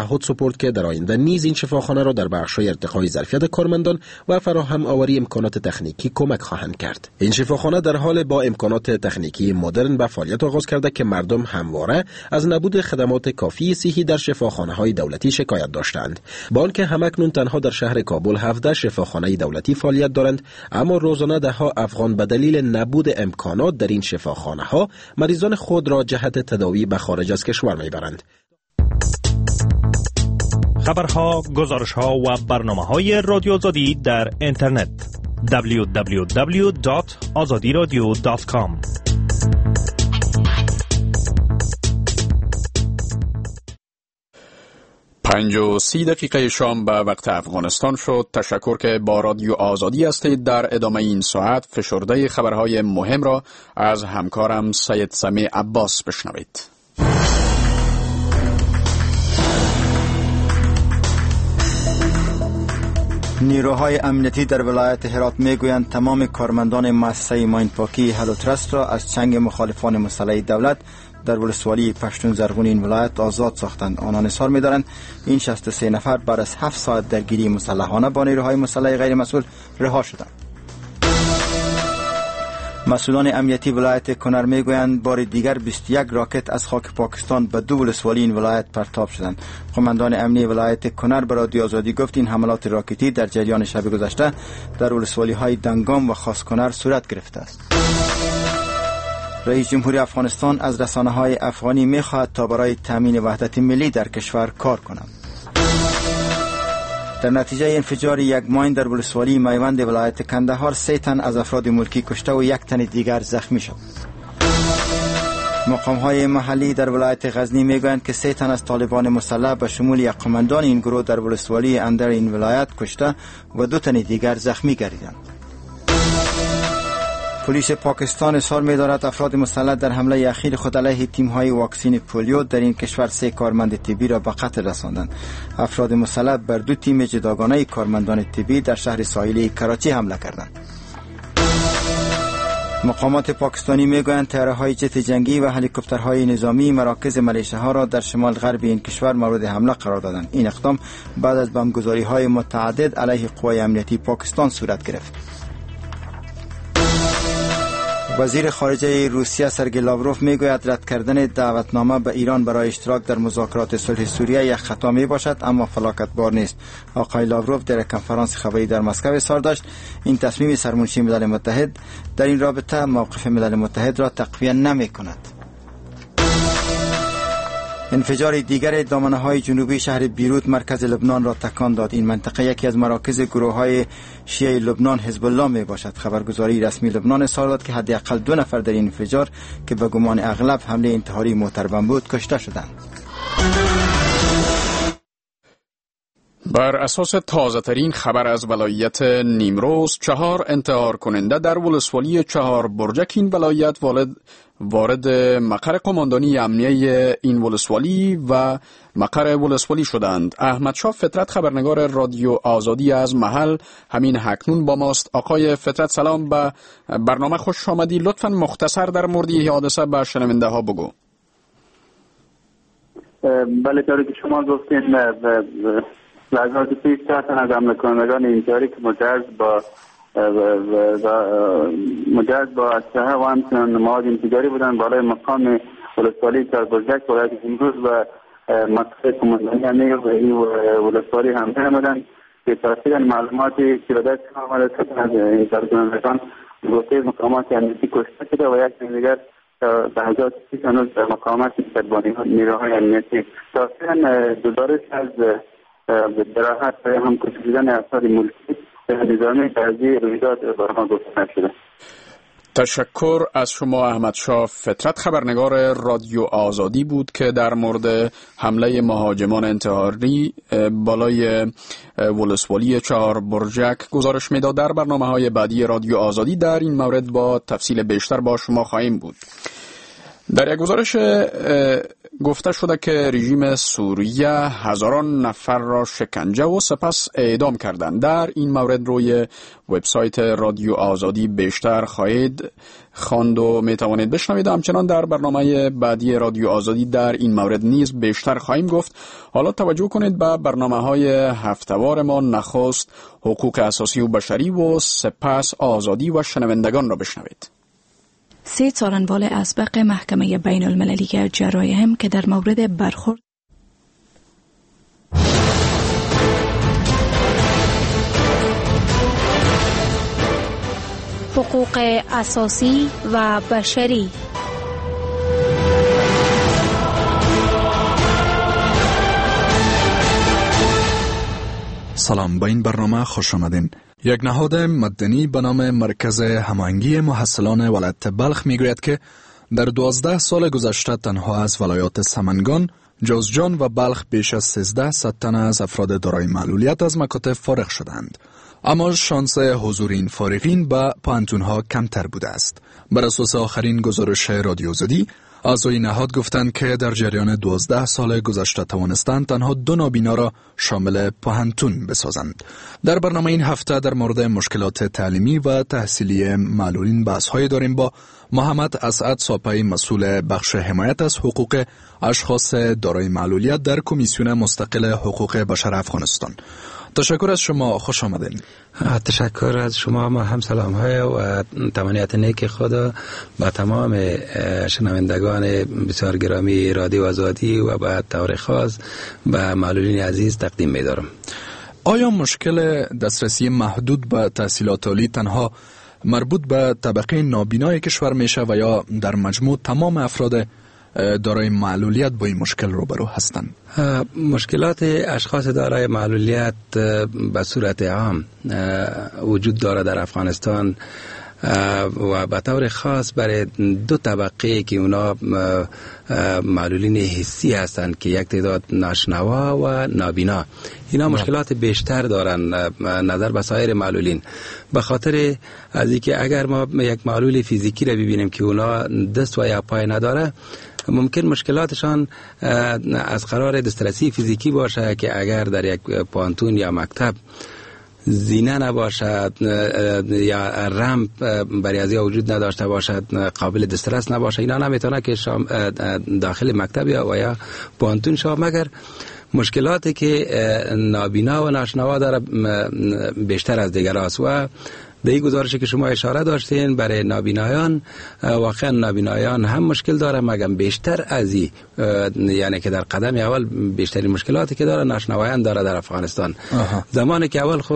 برد که در آینده نیز این شفاخانه را در بخش‌های ارتقای ظرفیت کارمندان و فراهم آوری امکانات تکنیکی کمک خواهند کرد. این شفاخانه در حال با امکانات تکنیکی مدرن به فعالیت آغاز کرده که مردم همواره از نبود خدمات کافی صحی در شفاخانه‌های دولتی شکایت داشتند. با آنکه همکنون تنها در شهر کابل 17 شفاخانه دولتی فعالیت دارند، اما روزانه ده‌ها افغان به دلیل نبود امکانات در این شفاخانه‌ها مریضان خود را جهت تداوی به خارج از کشور میبرند. خبرها، گزارش‌ها و برنامه‌های رادیو آزادی در اینترنت www.azadiradio.com 5:30 شام به وقت افغانستان شد. تشکر که با رادیو آزادی هستید. در ادامه این ساعت فشرده خبرهای مهم را از همکارم سید سمی عباس بشنوید. نیروهای امنیتی در ولایت هرات میگویند تمام کارمندان مؤسسه ماینپاکی هلوترست را از چنگ مخالفان مسلح دولت در ولسوالی پشتون زرغون این ولایت آزاد ساختند. آنان اظهار می‌دارند این 63 نفر بعد از 7 ساعت درگیری مسلحانه با نیروهای مسلح غیر مسئول رها شدند. مسئولان امنیتی ولایت کنر میگویند بار دیگر 21 راکت از خاک پاکستان به دو ولسوالی این ولایت پرتاب شدند. قماندان امنی ولایت کنر به رادیو آزادی گفت این حملات راکتی در جریان شب گذشته در ولسوالی های دنگام و خاص کنر صورت گرفته است. رئیس جمهوری افغانستان از رسانه‌های افغانی می‌خواهد تا برای تامین وحدت ملی در کشور کار کنند. در نتیجه انفجار یک ماین در ولسوالی میوند ولایت کندهار 3 تن از افراد ملکی کشته و 1 تن دیگر زخمی شد. مقام‌های محلی در ولایت غزنی میگویند که 3 تن از طالبان مسلح به شمول یک قماندان این گروه در ولسوالی اندر این ولایت کشته و 2 تن دیگر زخمی گردیدند. پلیس پاکستان اظهار می‌دارد افراد مسلح در حمله اخیر خود علیه تیم‌های واکسین پولیو در این کشور 3 کارمند طبی را به قتل رساندند. افراد مسلح بر 2 تیم جداگانه کارمندان طبی در شهر ساحلی کراچی حمله کردند. مقامات پاکستانی میگویند طیاره‌های جت جنگی و هلیکوپترهای نظامی مراکز ملیشه‌ها را در شمال غرب این کشور مورد حمله قرار دادند. این اقدام بعد از بمبگذاری‌های متعدد علیه قوای امنیتی پاکستان صورت گرفت. وزیر خارجه روسیه سرگئی لاوروف میگوید رد کردن دعوتنامه به ایران برای اشتراک در مذاکرات صلح سوریه یک خطا می باشد اما فلاکت بار نیست. آقای لاوروف در کنفرانس خبری در مسکو اظهار داشت این تصمیم سرمنشی ملل متحد در این رابطه موقف ملل متحد را تقویت نمی کند. انفجار دیگر دامنه‌های جنوبی شهر بیروت مرکز لبنان را تکان داد. این منطقه یکی از مراکز گروه‌های شیعه لبنان حزب الله می باشد. خبرگزاری رسمی لبنان اظهار داد که حداقل 2 نفر در این انفجار که به گمان اغلب حمله انتحاری محترم بود کشته شدند. بر اساس تازه‌ترین خبر از ولایت نیمروز 4 انتحار کننده در ولسوالی 4 برجک این ولایت وارد مقر قماندانی امنیه این ولسوالی و مقر ولسوالی شدند. احمد شاه فطرت خبرنگار رادیو آزادی از محل همین اکنون با ماست. آقای فطرت سلام، به برنامه خوش آمدی. لطفاً مختصر در مورد این حادثه به شنونده ها بگو. بله، طوری که شما گفتین لحظات پیش 4 تن از حمله کنندگان انتحاری که مجاز با اسلحه و همچنین مواد انفجاری بودند بالای مقام ولسوالی چاربرجک ولایت نیمروز و مقر قماندانی امنیه این ولسوالی حمله نمودند که تاثیر معلوماتی که به دست آمده از انتحار کنندگان گفته مقامات امنیتی کشته شده و 1 تن دیگر لحظات پیش هنوز مقامات نیروهای امنیتی تاثیر گزارش از جراحت هم کشیدن افراد ملکی نظامی تازی رویداد برها گفته نشده. تشکر از شما. احمد شاه فطرت خبرنگار رادیو آزادی بود که در مورد حمله مهاجمان انتحاری بالای ولسوالی 4 برجک گزارش میداد. در برنامه‌های بعدی رادیو آزادی در این مورد با تفصیل بیشتر با شما خواهیم بود. در یک گزارش گفته شده که رژیم سوریه هزاران نفر را شکنجه و سپس اعدام کردند. در این مورد روی وبسایت رادیو آزادی بیشتر خواهید خواند و می توانید بشنوید. همچنان در برنامه بعدی رادیو آزادی در این مورد نیز بیشتر خواهیم گفت. حالا توجه کنید به برنامه‌های هفته‌وار ما. نخست حقوق اساسی و بشری و سپس آزادی و شنوندگان را بشنوید. 3 څارنوال اسبق محکمه بین المللی جرایم که در مورد برخورد حقوق اساسی و بشری. سلام، به این برنامه خوش آمدین. یک نهاد مدنی به نام مرکز هماهنگی محصلان ولایت بلخ میگوید که در 12 سال گذشته تنها از ولایات سمنگان، جوزجان و بلخ بیش از 1300 تن از افراد دارای معلولیت از مکاتب فارغ شدند. اما شانس حضور این فارغین به پانتونها کمتر بوده است. بر اساس آخرین گزارش رادیو آزادی، اعضای نهاد گفتند که در جریان 12 سال گذشته توانستند تنها 2 نابینا را شامل پانتون بسازند. در برنامه این هفته در مورد مشکلات تعلیمی و تحصیلی معلولین بحث‌های داریم با محمد اسعد ساپی، مسئول بخش حمایت از حقوق اشخاص دارای معلولیت در کمیسیون مستقل حقوق بشر افغانستان. تشکر از شما، خوش آمدین. تشکر از شما. ما هم سلام های و تمنیت نیک خدا با تمام شنوندگان بسیار گرامی رادیو آزادی و با طور خاص به معلولین عزیز تقدیم می دارم. آیا مشکل دسترسی محدود به تحصیلات عالی تنها مربوط به طبقه نابینای کشور میشه و یا در مجموع تمام افراد دارای معلولیت با این مشکل روبرو هستند؟ مشکلات اشخاص دارای معلولیت به صورت عام وجود داره در افغانستان و به طور خاص برای 2 طبقه که اونا معلولین حسی هستند که یک تعداد ناشنوا و نابینا. اینا مشکلات بیشتر دارن نظر به سایر معلولین، به خاطر از اینکه اگر ما یک معلول فیزیکی را ببینیم که اونا دست و یا پای نداره، ممکن مشکلاتشان از قرار دسترسی فیزیکی باشه که اگر در یک پانتون یا مکتب زینه نباشد یا رمپ برای ازیا وجود نداشته باشد، قابل دسترس نباشه، اینا نمیتونه که داخل مکتب یا پانتون شود. مگر مشکلاتی که نابینا و ناشنوا داره بیشتر از دیگر است. و به این گزارشی که شما اشاره داشتین برای نابینایان، واقعا نابینایان هم مشکل داره، مگر بیشتر از این، یعنی که در قدم اول بیشترین مشکلاتی که داره ناشنوایان داره در افغانستان. زمانی که اول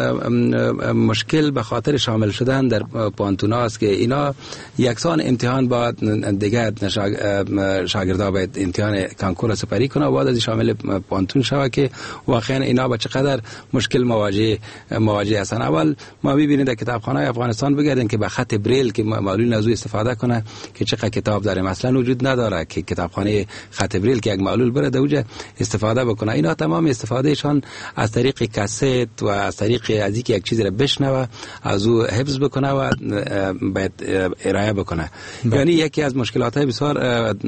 مشکل به خاطر شامل شدن در پانتونا است که اینا یکسان امتحان با دیگر شاگردا باید امتحان کانکور سپری کنه و بعد از شامل پانتون شوه که واقعا اینا با چقدر مشکل مواجه هستن. اول ما ببینید کتابخانه افغانستان بگردین که به خط بریل که معلول از او استفاده کنه که چقدر کتاب داره، مثلا وجود نداره که کتابخانه خط بریل که یک معلول بره دوجه استفاده بکنه. اینا تمام استفادهشان از طریق کاست و از طریق از اینکه یک چیزی را بشنوه از او حفظ بکنه و باید ارائه بکنه. یعنی یکی از مشکلات بسیار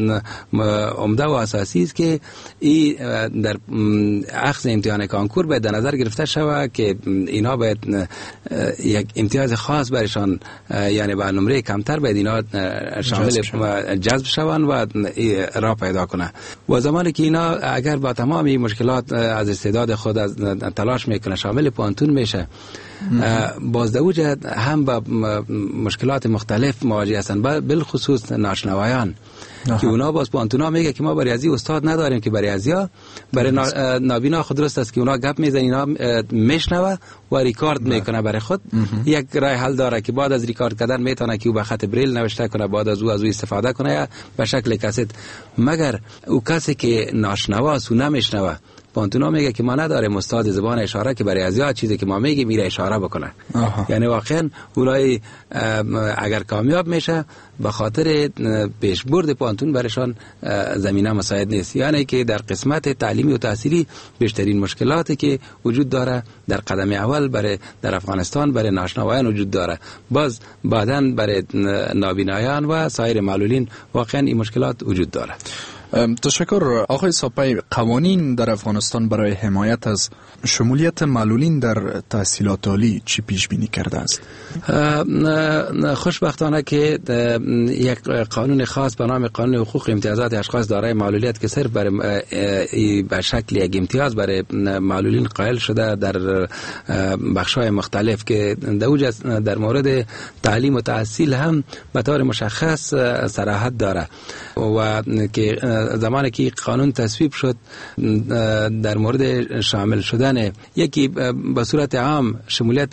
عمده و اساسی است که این در اخذ امتحان کانکور باید در نظر گرفته شود که اینا باید یک امتیاز خاص برشان، یعنی با نمره کمتر باید اینا شامل جذب شوند و راه پیدا کنه. و زمانی که اینا اگر با تمام این مشکلات از استعداد خود از تلاش میکنه شامل پانتون میشه، باز دوجه هم با مشکلات مختلف مواجه هستند، بالخصوص ناشنوایان که اونا باز پانتونا میگه که ما برای ازی استاد نداریم که برای ازیا برای نابینا خود درست است که اونا گپ میزنن، اینا میشنوه و ریکارد میکنه برای خود. یک راه حل داره که بعد از ریکارد کردن میتونه که او به خط بریل نوشته کنه، بعد از او استفاده کنه یا به شکل کاست. مگر او کسی که ناشنواست و نمیشنوه، پانتونا میگه که ما نداریم استاد زبان اشاره که برای ازیا چیزی که ما میگیم میره اشاره بکنه. یعنی واقعا اولای اگر کامیاب میشه به خاطر پیشبرد پانتون برشان زمینه مساعد نیست. یعنی که در قسمت تعلیمی و تحصیلی بیشترین مشکلاتی که وجود داره در قدم اول برای در افغانستان برای ناشنوایان وجود داره، باز بعداً برای نابینایان و سایر معلولین واقعا این مشکلات وجود داره. تشکر. آقای ساپی، قوانین در افغانستان برای حمایت از شمولیت معلولین در تحصیلات عالی چی پیش بینی کرده است؟ خوشبختانه که یک قانون خاص به نام قانون حقوق امتیازات اشخاص دارای معلولیت که صرف به شکل یک امتیاز برای معلولین قائل شده در بخش‌های مختلف که در مورد تعلیم و تحصیل هم به طور مشخص صراحت داره و که زمانی که قانون تصویب شد در مورد شامل شدن یکی به صورت عام شمولیت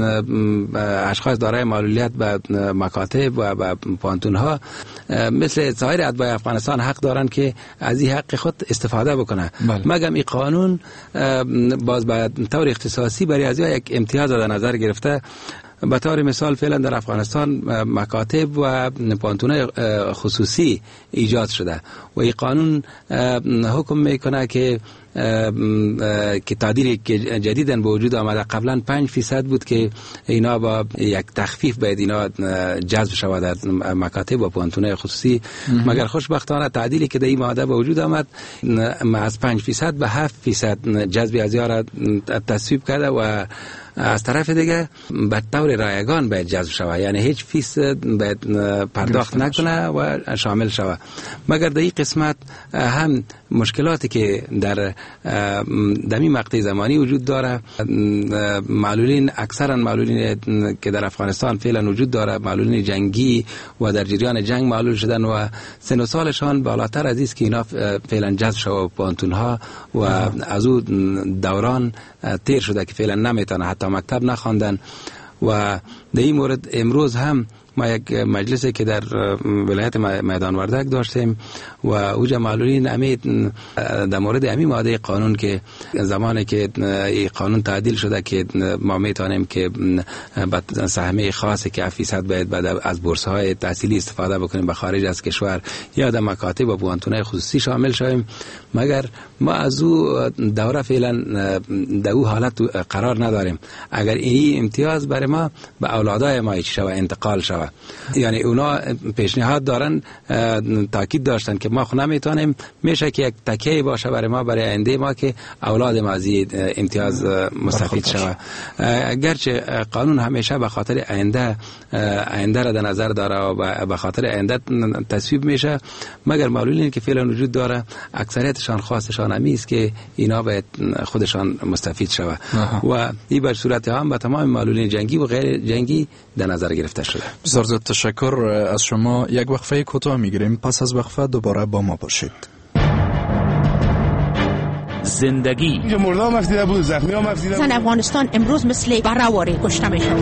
اشخاص دارای معلولیت به مکاتب و به پانتون‌ها مثل سایر اتباع افغانستان حق دارن که از این حق خود استفاده بکنه. مگم این قانون باز به طور اختصاصی برای از یک امتیاز در نظر گرفته. به طور مثال فعلا در افغانستان مکاتب و پانتون‌های خصوصی ایجاد شده و این قانون حکم میکنه که تعدیلی که جدیداً به وجود آمده قبلا 5% بود که اینا با یک تخفیف باید اینا جذب شود در مکاتب و پانتون‌های خصوصی، مگر خوشبختانه تعدیلی که در این ماده به وجود آمد از 5% به 7% جذب از را تصویب کرده و از طرف دیگه به طور رایگان باید جذب شود، یعنی هیچ فیس باید پرداخت نکنه و شامل شود. مگر در این قسمت هم مشکلاتی که در دمی مقطع زمانی وجود داره، معلولین اکثرا معلولین که در افغانستان فعلا وجود داره معلولین جنگی و در جریان جنگ معلول شدن و سن و سالشان بالاتر از است که اینا فعلا جذب شود پانتون‌ها و از او دوران تیر شده که فعلا نمیتونه حتی مکتب نخواندن. و در این مورد امروز هم ما یک مجلسی که در ولایت میدان وردک داشتیم و اوجا معلولین در مورد امی ماده قانون که زمانی که این قانون تعدیل شده که ما میتونیم که با سهمیه خاصی که 7% باید بعد از بورس‌های تحصیلی استفاده بکنیم به خارج از کشور یا در مکاتب و پانتون‌های خصوصی شامل شویم، مگر ما از او دوره فعلا در او حالت قرار نداریم. اگر این امتیاز برای ما به اولادای ما انتقال شود، یعنی اونا پیشنهاد دارن تاکید داشتن که ما خو نمیتونیم، میشه که یک تکیه باشه برای ما برای آینده ما که اولاد ما از امتیاز مستفید شود. اگرچه قانون همیشه به خاطر آینده را در نظر داره و به خاطر آینده تصویب میشه، مگر معلولین که فعلا وجود داره اکثریتشان خواستشان همی است که اینا باید خودشان مستفید شود و این به صورت عام به تمام معلولین جنگی و غیر جنگی در نظر گرفته شده. بسیار زیاد تشکر از شما. یک وقفه کوتاه میگیریم، پس از وقفه دوباره با ما باشید. زندگی اینجا مردا مفسیده بود، زخمی ها مفسیده بود. زن افغانستان امروز مثل برهواری کشته میشه.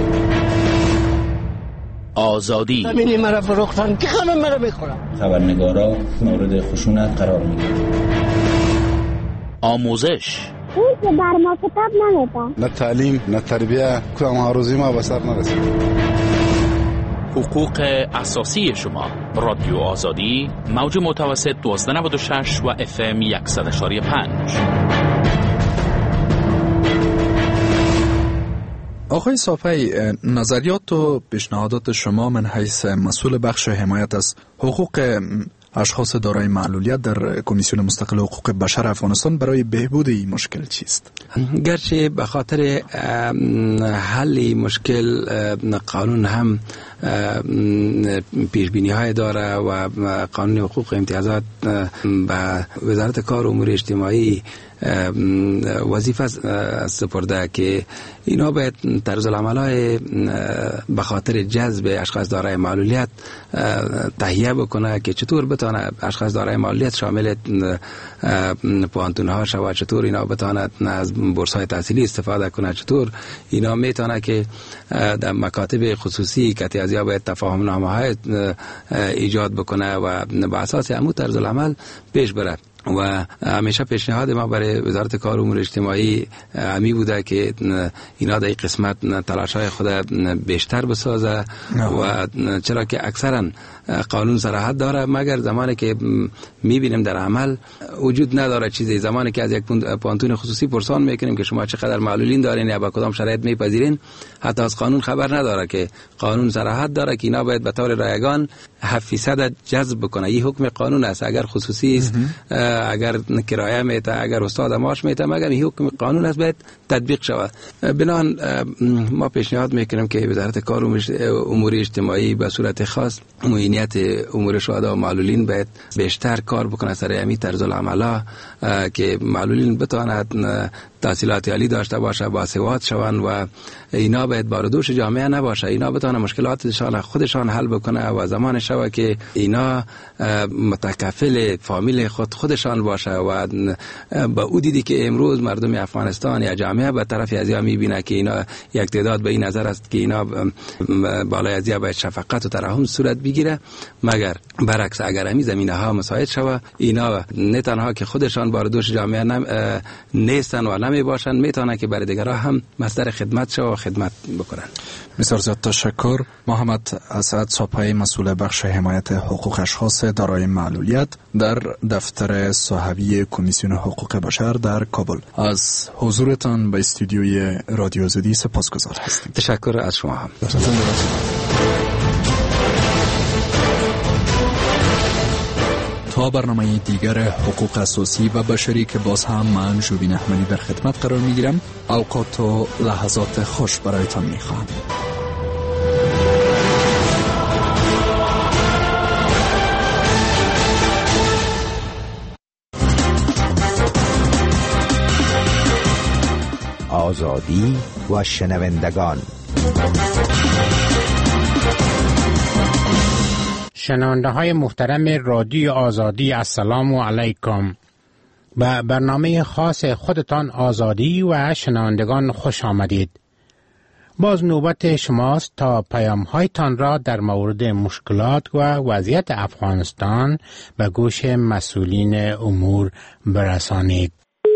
آزادی همینی مرا فروختن که همه مرا بخورن. خبرنگارا مورد خشونت قرار میگیرن. آموزش اون که بر ما کتاب نمیدن، نه تعلیم نه تربیه، کدام ها روزی ما به سر نرسید. حقوق اساسی شما. رادیو آزادی، موج متوسط 1296 و FM 100.5. آقای صافی، نظریات و پیشنهادات شما من حیث مسئول بخش حمایت از حقوق اشخاص دارای معلولیت در کمیسیون مستقل حقوق بشر افغانستان برای بهبود این مشکل چیست؟ گرچه به خاطر حل مشکل قانون هم پیشبینی های داره و قانون حقوق امتیازات به وزارت کار و امور اجتماعی وظیفه سپرده که اینا باید طرز العمل‌های به خاطر جذب اشخاص دارای معلولیت تهیه بکنه که چطور بتونه اشخاص دارای معلولیت شامل پانتون‌ها شود، چطور اینا بتونه از بورس‌های تحصیلی استفاده کنه، چطور اینا میتونه که در مکاتب خصوصی که یا باید تفاهم نامه‌های ایجاد بکنه و به اساس همون طرز العمل پیش بره. و همیشه پیشنهاد ما برای وزارت کار و امور اجتماعی همی بوده که اینا در این قسمت تلاش‌های خود بیشتر بسازه و چرا که اکثرا قانون صراحت داره، مگر زمانی که میبینیم در عمل وجود نداره چیزی. زمانی که از یک پانتون خصوصی پرسان میکنیم که شما چقدر معلولین دارین یا با کدام شرایط میپذیرین، حتی از قانون خبر نداره که قانون صراحت داره که اینا باید به طور رایگان 7% جذب بکنه. این حکم قانون است. اگر خصوصی است، اگر کرایه میته، اگر استاد معاش میته، مگر این حکم قانون است باید تطبیق شود. بنان ما پیشنهاد میکنیم که وزارت کار و امور اجتماعی به صورت خاص معینیت امور شهدا و معلولین باید بیشتر کار بکنه سر همین طرز العمل که معلولین بتواند تحصیلات عالی داشته باشه، باسواد شوند و اینا باید باردوش جامعه نباشه. اینا بتونه مشکلاتشان خودشان حل بکنه و زمان شوه که اینا متکفل فامیل خودشان باشه و با او دیدی که امروز مردم افغانستان یا جامعه به طرف ازیا میبینه که اینا یک تعداد به این نظر است که اینا بالای ازیا باید شفقت و ترحم صورت بگیره، مگر برعکس اگر همین زمینه ها مساعد شوه اینا نه تنها که خودشان باردوش جامعه نیستن و نمی باشن، میتونه که برای دیگرها هم مصدر خدمت شوه و خدمت بکنن. بسیار زیاد تشکر. محمد اسعد ساپای مسئول بخش حمایت حقوق اشخاص دارای معلولیت در دفتر صحوی کمیسیون حقوق بشر در کابل، از حضورتان به استودیوی رادیو آزادی سپاسگزار هستیم. تشکر از شما هم. تا برنامه دیگر حقوق اساسی و بشری که باز هم من جوبین احمدی در خدمت قرار میگیرم. اوقات و لحظات خوش برایتان میخواهم. آزادی و شنوندگان. شنونده های محترم رادیو آزادی، السلام علیکم. به برنامه خاص خودتان آزادی و شنوندگان خوش آمدید. باز نوبت شماست تا پیام هایتان را در مورد مشکلات و وضعیت افغانستان به گوش مسئولین امور برسانید.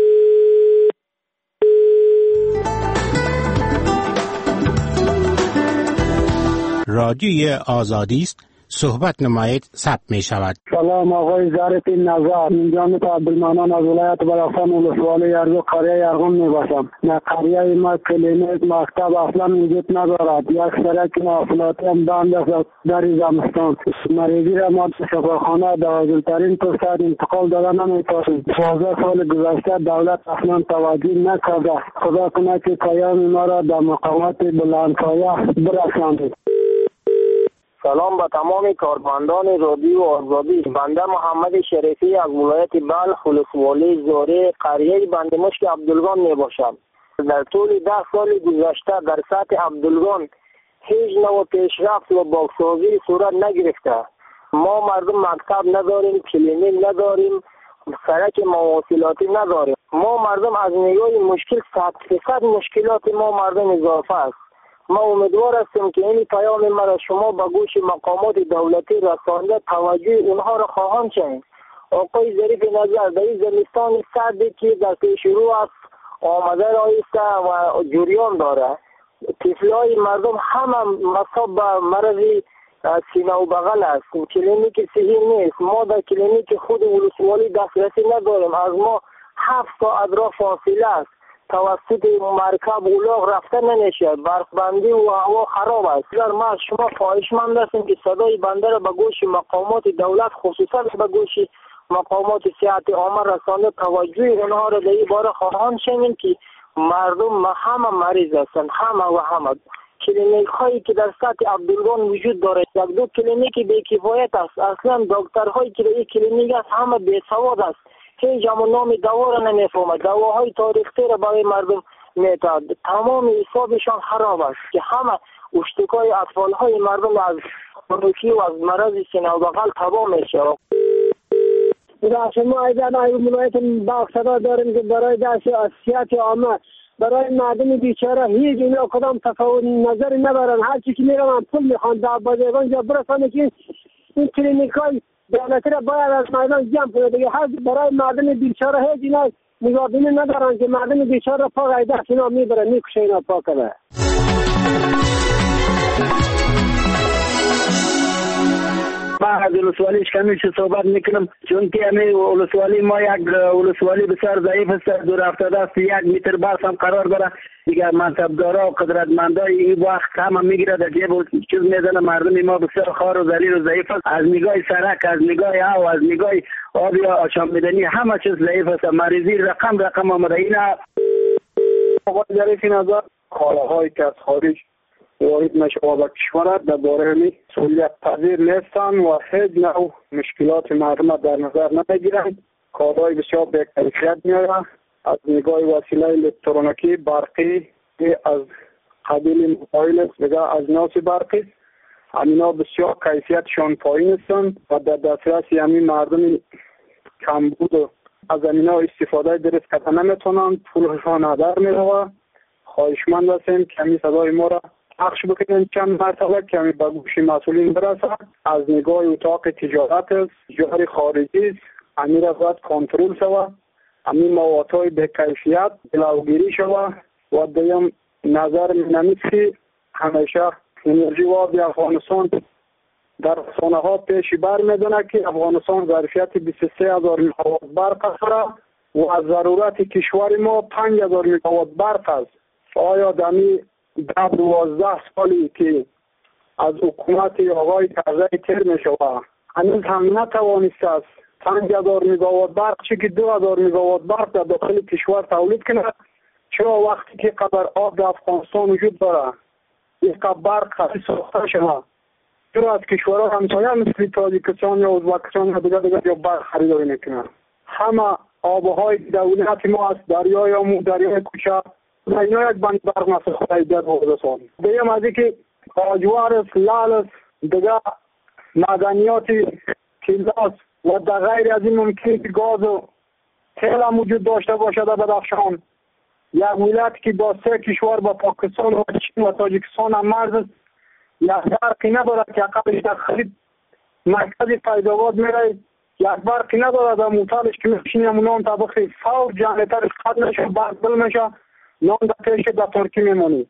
رادیوی آزادی است. صحبت نمایید ثبت می شود. سلام آقای ظریف نظر، من جانب عبدالمنان از ولایت بلخان ولسوالی ارزو قریه یرغون می باشم. نه قریه ما کلینیک مکتب اصلا وجود ندارد. یک سرک مواصلاتی هم بند است در زمستان. مریضی را ما شفاخانه در عاجلترین فرصت انتقال داده نمی توانیم. 12 سال گذشته دولت اصلا توجه نکرده. خدا کنه که پیام ما را در مقامات بلندپایه برسانید. سلام به تمام کارمندان رادیو آزادی. بنده محمد شریفی از ولایت بلخ ولسوالی زوره قریه بند مشک عبدالگان می باشم. در طول 10 سال گذشته در سطح عبدالگان هیچ نوع پیشرفت و باغسازی صورت نگرفته. ما مردم مکتب نداریم، کلینیک نداریم، سرک مواصلاتی نداریم. ما مردم از نگاه مشکل 100% مشکلات ما مردم اضافه است. ما امیدوار هستیم که این پیام مرا شما به گوش مقامات دولتی رسانده توجه اونها را خواهان شوید. آقای ظریف نظر، در این زمستان سردی که در پیش رو است آمده رایسته و جریان داره، طفلای مردم همه مصاب به مرض سینه و بغل است. کلینیک صحیح نیست. ما در کلینیک خود ولسوالی دسترسی نداریم. از ما 7 ساعت را فاصله است. توسط مرکب اولاغ رفته نمیشه. برفبندی و هوا خراب است. ما از شما خواهشمند هستیم که صدای بنده را به گوش مقامات دولت، خصوصا به گوش مقامات صحت عامه رسانده توجه اونها را در این باره خواهان شویم که مردم همه مریض هستند، همه و همه. کلینیک هایی که در سطح عبدالگان وجود داره، یک دو کلینیک بی کفایت است. اصلا دکترهایی که در این کلینیک است همه بی سواد است. هیچ هم نام دوا را نمیفهمد. دواهای تاریخی را برای مردم میداد. تمام حسابشان خراب است که همه اشتکای اطفال های مردم از خونکی و از مرض سینه و بغل تباه میشه. در شما ایجاد ولایت باغ صدا داریم که برای دست صحت عامه برای مردم بیچاره هیچ اینا کدام تفاوت نظری ندارن. هر چی که میرن پول میخوان در بازرگان جا برسانه که این کلینیکای دولتی را باید از مردم جمع کنه دیگه. هر برای مردم بیچاره هیچ اینا نگاه بینی ندارن که مردم بیچاره را پاک ایده اینا میبره میکشه اینا پاک کنه. من از ولسوالیش کمی صحبت میکنم، چون که همه ولسوالی ما یک ولسوالی بسیار ضعیف است، دور افتاده است، 1 متر بس هم قرار داره. دیگر منصبدارا و قدرتمندای این وقت همه میگیره در جیب چیز میزنه. مردم ما بسیار خوار و ذلیل و ضعیف است، از نگاه سرک، از نگاه آب، از نگاه آب یا آشامیدنی همه چیز ضعیف است. مریضی رقم آمده. این آقای ظریفی نظر کالاهایی که از خارج وارد نشود به کشور در باره همی مسئولیت پذیر نیستند و هیچ نوع مشکلات مردم در نظر نمیگیرند. کالای بسیار به کیفیت میآید، از نگاه وسیله الکترونیکی برقی از قبیل موبایل است، دیگه از ناس برقی همینا بسیار کیفیتشان پایین هستند و در دسترس همین مردم کمبود از همینا استفاده درست کردن نمیتونند، پولشان هدر میرود. خواهشمند هستیم که همین صدای ما را پخش بکنید چند مرتبه که همین به گوش مسئولین برسد. از نگاه اتاق تجارت است، جاری خارجی است، همین را باید کنترل شود، همین موادهای به کیفیت جلوگیری شود. و دیم نظر نمیست که همیشه انرژی وادی افغانستان در رسانه ها پیش بر میدونه که افغانستان ظرفیت 23,000 مگاوات برق داره و از ضرورت کشور ما 5,000 مگاوات برق است. آیا دمی 12 سالی که از حکومت آقای کرزی تیر می شود هنوز هم نتوانسته است 5,000 مگاوات برق چه که 2,000 مگاوات برق در داخل کشور تولید کند؟ چرا وقتی که قدر آب در افغانستان وجود داره یک برق خیلی ساخته شود، چرا از کشورها همسایه مثل تاجیکستان یا ازبکستان یا دیگر برق خریداری نکنند؟ همه آبهای دولت ما است، دریای امو، دریای کوچه، اینا یک بند برق مثل خدای در وزستان. دیم از اینکه آجوار است، لال است، دیگر معدنیات کلاس و در غیر از این ممکن که گاز و تیل هم وجود داشته باشد در بدخشان. یک ولایت که با 3 کشور با پاکستان و چین و تاجیکستان هم مرز است، یک برقی ندارد که اقلش در خرید مرکز پیداوار میره، یک برقی ندارد در موتالش که میشینی همون نام طبقی فور جانترش خط نشه برق بل میشه نام در پیش در ترکی میمونی.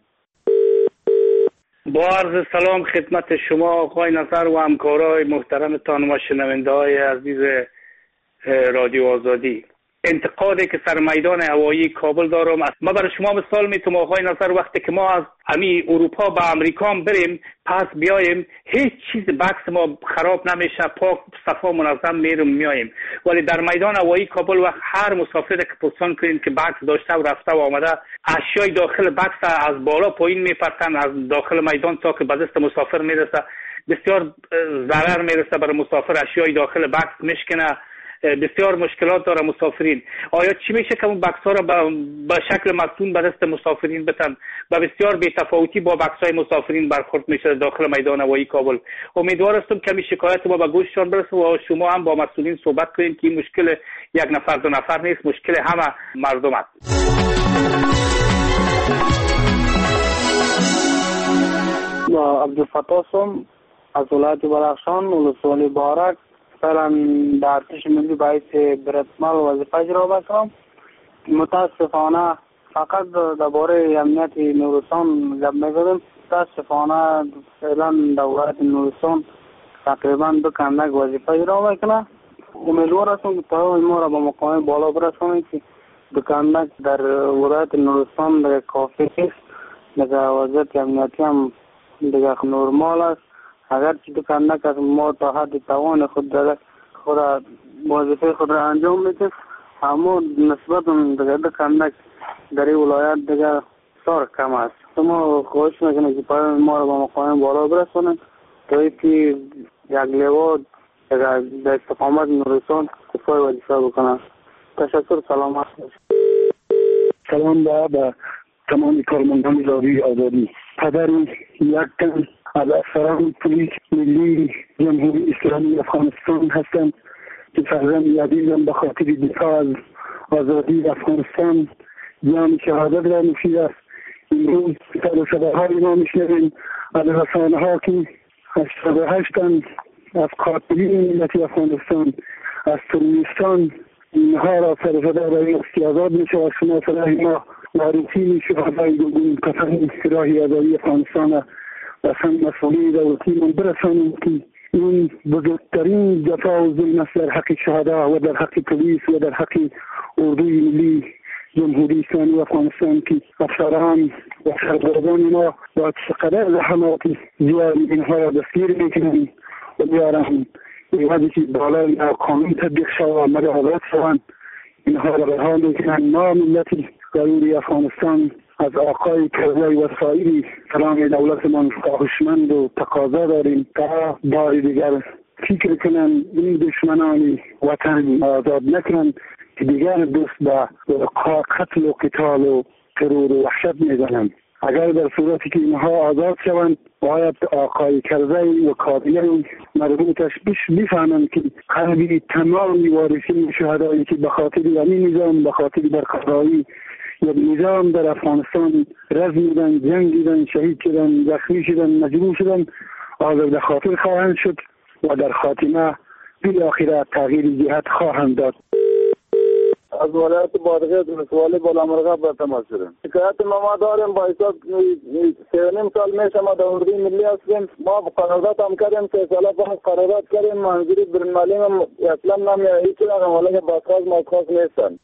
با عرض سلام خدمت شما آقای نصر و همکارای محترمتان و شنونده های عزیز رادیو آزادی. انتقادی که سر میدان هوایی کابل دارم، ما برای شما مثال میتونم آقای نصر، وقتی که ما از اروپا به امریکا بریم پس بیایم هیچ چیز بکس ما خراب نمیشه، پاک صفا منظم میریم میایم. ولی در میدان هوایی کابل وقت هر مسافر که پرسان کنین که بکس داشته و رفته و آمده، اشیای داخل بکس از بالا پایین میپرتن، از داخل میدان تا که به دست مسافر میرسه بسیار ضرر میرسه برای مسافر، اشیای داخل بکس میشکنه، بسیار مشکلات داره مسافرین. آیا چی میشه که اون بکس ها را به شکل مصنوع به دست مسافرین بتن و بسیار بی‌تفاوتی با بکس های مسافرین برخورد میشه داخل میدان هوایی کابل؟ امیدوار هستم که شکایت ما به گوششان برسه و شما هم با مسئولین صحبت کنید که این مشکل یک نفر دو نفر نیست، مشکل همه مردم است. عبدالفتاح هستم از ولایت بدخشان، ولسوالی بارک. فعلا در ارتش ملی باعث برتمال وظیفه اجرا بکنم. متاسفانه فقط درباره امنیت نورستان گپ می‌زدم. متاسفانه فعلا در ولایت نورستان تقریبا 2 کندک وظیفه اجرا میکنه. امیدوار هستم که تا ما را به مقام بالا برسونیم که 2 کندک در ولایت نورستان دیگه کافی است. دیگه وضعیت امنیتی هم دیگه نرمال است. اگر که 2 کندک از ما تا حد توان خود داره خود وظیفه خود را انجام میده، اما نسبت دیگه 2 کندک در این ولایت دیگه بسیار کم است. ما خواهش میکنیم که پای ما را به مقام بالا برسونیم تا اینکه یک لیوا در استقامت نورستان کفای وظیفه بکنه. تشکر. سلامت. سلام به تمام کارمندان رادیوی آزادی. پدر یک تن از افسران پلیس ملی جمهوری اسلامی افغانستان هستند که فرزند عزیزم به خاطر دفاع از آزادی افغانستان جان شهادت را نوشیده است. امروز صداهای ما میشنویم از رسانه ها که 88 تن از قاتلین ملت افغانستان از تروریستان اینها را سرزده برای استیازاد میشه و شما صدای ما معروفی میشه خدای گلگون کسانی راهی آزادی افغانستان و هم مسئولی دولتی من برسانیم که این بزرگترین جفا و ظلم است در حق شهدا و در حق پلیس و در حق اردوی ملی جمهوری اسلامی افغانستان که افسران و سربازان ما با چقدر زحمات زیاد اینها را دستگیر میکنند و بیارند ایوازی که بالای قانون تطبیق شود و آمده آزاد شوند. اینها را به حال میکنند. ما ملتی غیور افغانستان از آقای کرزی و سایر سلام دولتمان خواهشمند و تقاضا داریم تا بار دیگر فکر کنند این دشمنان وطن آزاد نکنند که دیگر دوست به قتل و قتال و ترور و وحشت میزنند. اگر در صورتی که اینها آزاد شوند باید آقای کرزی و کابینه مربوطش بفهمند که قلبی تمام وارثین شهدایی که به خاطر این نظام به خاطر برقراری یک نظام در افغانستان رزمیدن، جنگیدن، شهید شدن، زخمی شدن، مجروح شدن، آزاد خاطر خواهند شد و در خاتمه بالاخره تغییر جهت خواهند داد. از ولایت بادغیس ولسوالی بالامرغاب به تماس شدیم. شکایت ما داریم با حساب 3.5 سال میشه ما در اردوی ملی هستیم. ما قرارداد هم کردیم 3 ساله بعد قرارداد کردیم منظوری برنمالی هم اصلا نمیاد هیچ نگم ولی بازخواست مازخواست نیستن.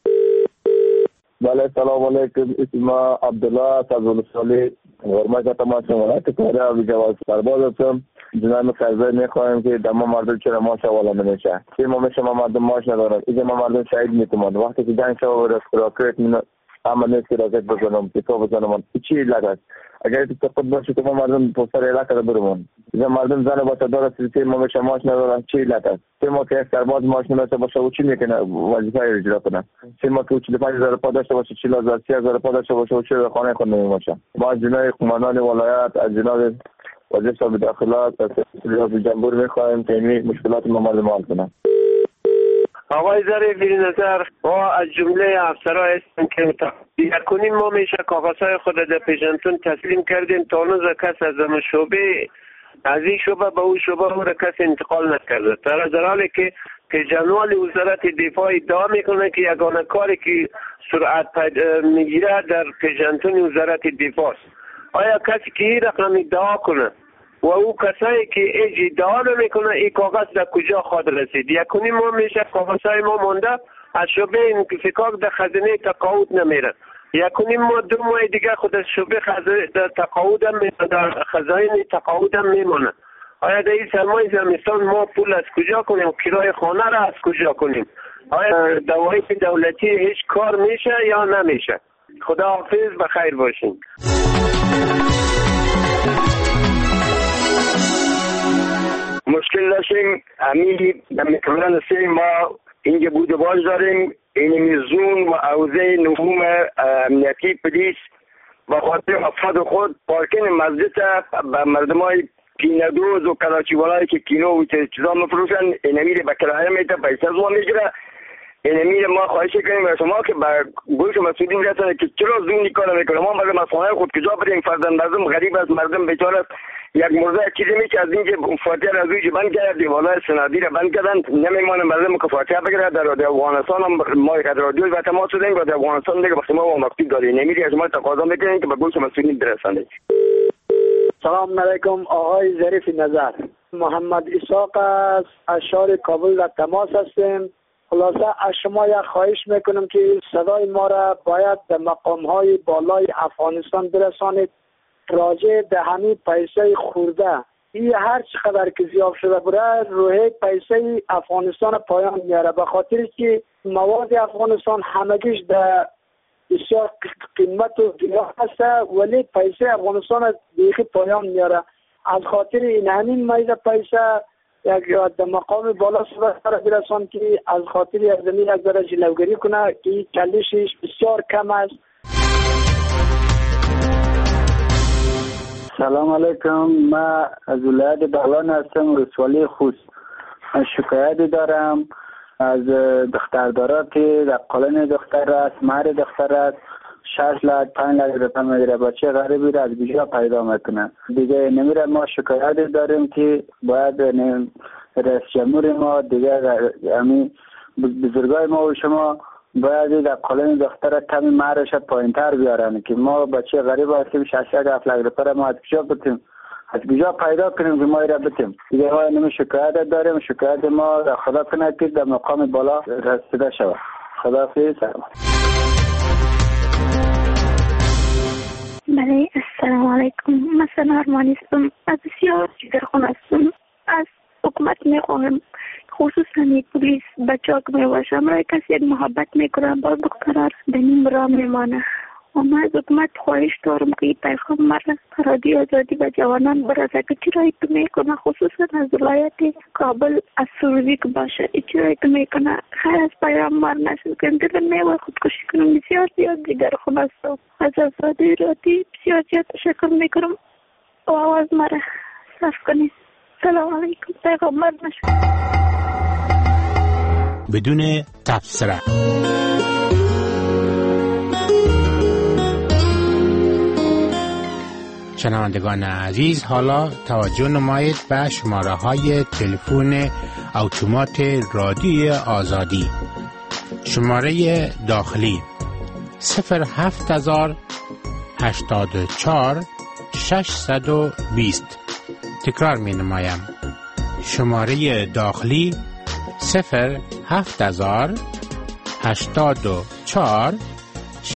بله سلام علیکم. اسم عبدالله از ولسوالی غرمه که تماس ولایت کاره و جواز سرباز هستم. جناب کرزی میخواهیم که دما مردم چرا ماش والا نمیشه. چه ما میشه ما مردم ماش ندارن. اینجا ما مردم شهید میتونن. وقتی که جنگ شو راکت اما نیست که راکت بزنم پیتو بزنم چی علت است. اگر تو خود باشه که ما مردم پوستر علاقه رو برمون. اینجا مردم زن با داره چه ما میشه ماش ندارن چی علت است. چه ما که سرباز ماش نمیشه باشه و چی میکنه وظیفه اجرا کنه. چه ما که 45000 پا داشته باشه 40000 30000 پا داشته باشه و چه خانه خود نمیشه. ما جناب قماندان ولایت از جناب وزیر صاحب داخلات از ریاست جمهور میخواهیم که این مشکلات ما مردم حل کنند. آقای ظریفی نظر ما از جمله افسرها هستیم که یکنیم ما میشه کاغذهای خود در پیشنتون تسلیم کردیم تا هنوز کس از شعبه از این شعبه به اون شعبه او را کس انتقال نکرده. در حالی که جنرال وزارت دفاع ادعا میکنه که یگانه کاری که سرعت میگیره در پیشنتون وزارت دفاع است. آیا کسی که این رقم ادعا کنه و او کسایی که ایج ادعا نمیکنه این کاغذ در کجا خواهد رسید؟ یکنی ما میشه کاغذهای ما مونده از شعبه انفکاک در خزینه تقاعد نمیره. یکنی ما 2 ماه دیگه خود از شعبه در تقاعد هم در خزانه تقاعد هم میمونه. آیا در این سرمای زمستان ما پول از کجا کنیم؟ کرای خانه را از کجا کنیم؟ آیا دوای دولتی هیچ کار میشه یا نمیشه؟ خدا حافظ بخیر باشین. مشکل داشتیم همین در مکملن سیم ما اینجا بوده باز داریم این زون و اوزه نفوم امنیتی پلیس و خاطر افراد خود پارکین مسجد به مردم های پیندوز و کراچی والایی که کینو و چیزا مفروشن اینمیر به کرایه میده پیسه زوا میگیره. اینمیر ما خواهش کنیم به شما که به گوش مسئولین رسانه که چرا زونی کار میکنه. ما مردم از خانه خود کجا بریم؟ فرزند مردم غریب است، مردم بیچاره است. یک مرده چیزی میشه از اینکه فاتحه را روی بند کرد دیوالای سنادی را بند کردن نمیمانه مردم که فاتحه بگیره. در افغانستان هم ما یک رادیوی و تماس شدیم و در افغانستان دیگه وقتی ما مکتوب داریم نمیری از ما تقاضا میکنیم که به گوش مسئولین برسانید. سلام علیکم آقای ظریف نظر. محمد اسحاق از شهر کابل در تماس هستیم. خلاصه از شما یک خواهش میکنم که صدای ما را باید به مقام‌های بالای افغانستان برسانید. راجع به همین پیسه خورده این هر چقدر که زیاد شده بره روی پیسه افغانستان پایان میاره. به خاطر که مواد افغانستان همگیش در بسیار قیمت و گران هست ولی پیسه افغانستان دیگه پایان میاره. از خاطر این همین میزه پیسه یک در مقام بالا صدا برسان که از خاطر از زمین یک ذره جلوگیری کنه که کلیشش بسیار کم است. سلام علیکم. من از ولایت بغلان هستم ولسوالی خوست. من شکایتی دارم از دختردارا که در قالن دختر است مهر دختر است 6 لک 5 لک روپیه میگیره. بچه غریبی را از کجا پیدا میکنه دیگه نمیره. ما شکایتی داریم که باید رئیس جمهور ما دیگه همین بزرگای ما و شما باید در قالن دختر کمی مهرش پایین تر بیارن که ما بچه غریب هستیم 6 7 لک روپیه ما از کجا بتیم از کجا پیدا کنیم که ما را بتیم؟ دیگه های نمی شکایت داریم، شکایت ما خدا کنه که در مقام بالا رسیده شود. خدا حافظ. بله، السلام علیکم. مثلا ارمانی هستم، از بسیار جگرخون هستم. از حکومت میخواهم خصوصا پلیس بچه ها که میباشم رای کسی یک محبت میکنم باز بقرار دنیم را میمانه و من از حکومت خواهش دارم که این پیغام مرا رادیو آزادی و جوانان برسه که چرایی که میکنه خصوصا از ولایت کابل از سروزی که باشه چرایی که میکنه خیر از پیام مر نشد که دل میوه خودکشی کنم. بسیار زیاد دیگر خون هستم. از آزادی رادیو بسیار زیاد تشکر میکنم و آواز مرا صرف کنید. سلام علیکم. پیغام مر نشد بدون تبصره. شنوندگان عزیز، حالا توجه نمایید به شماره های تلفن اتومات رادیو آزادی. شماره داخلی 07084 620. تکرار می نمایم. شماره داخلی 07084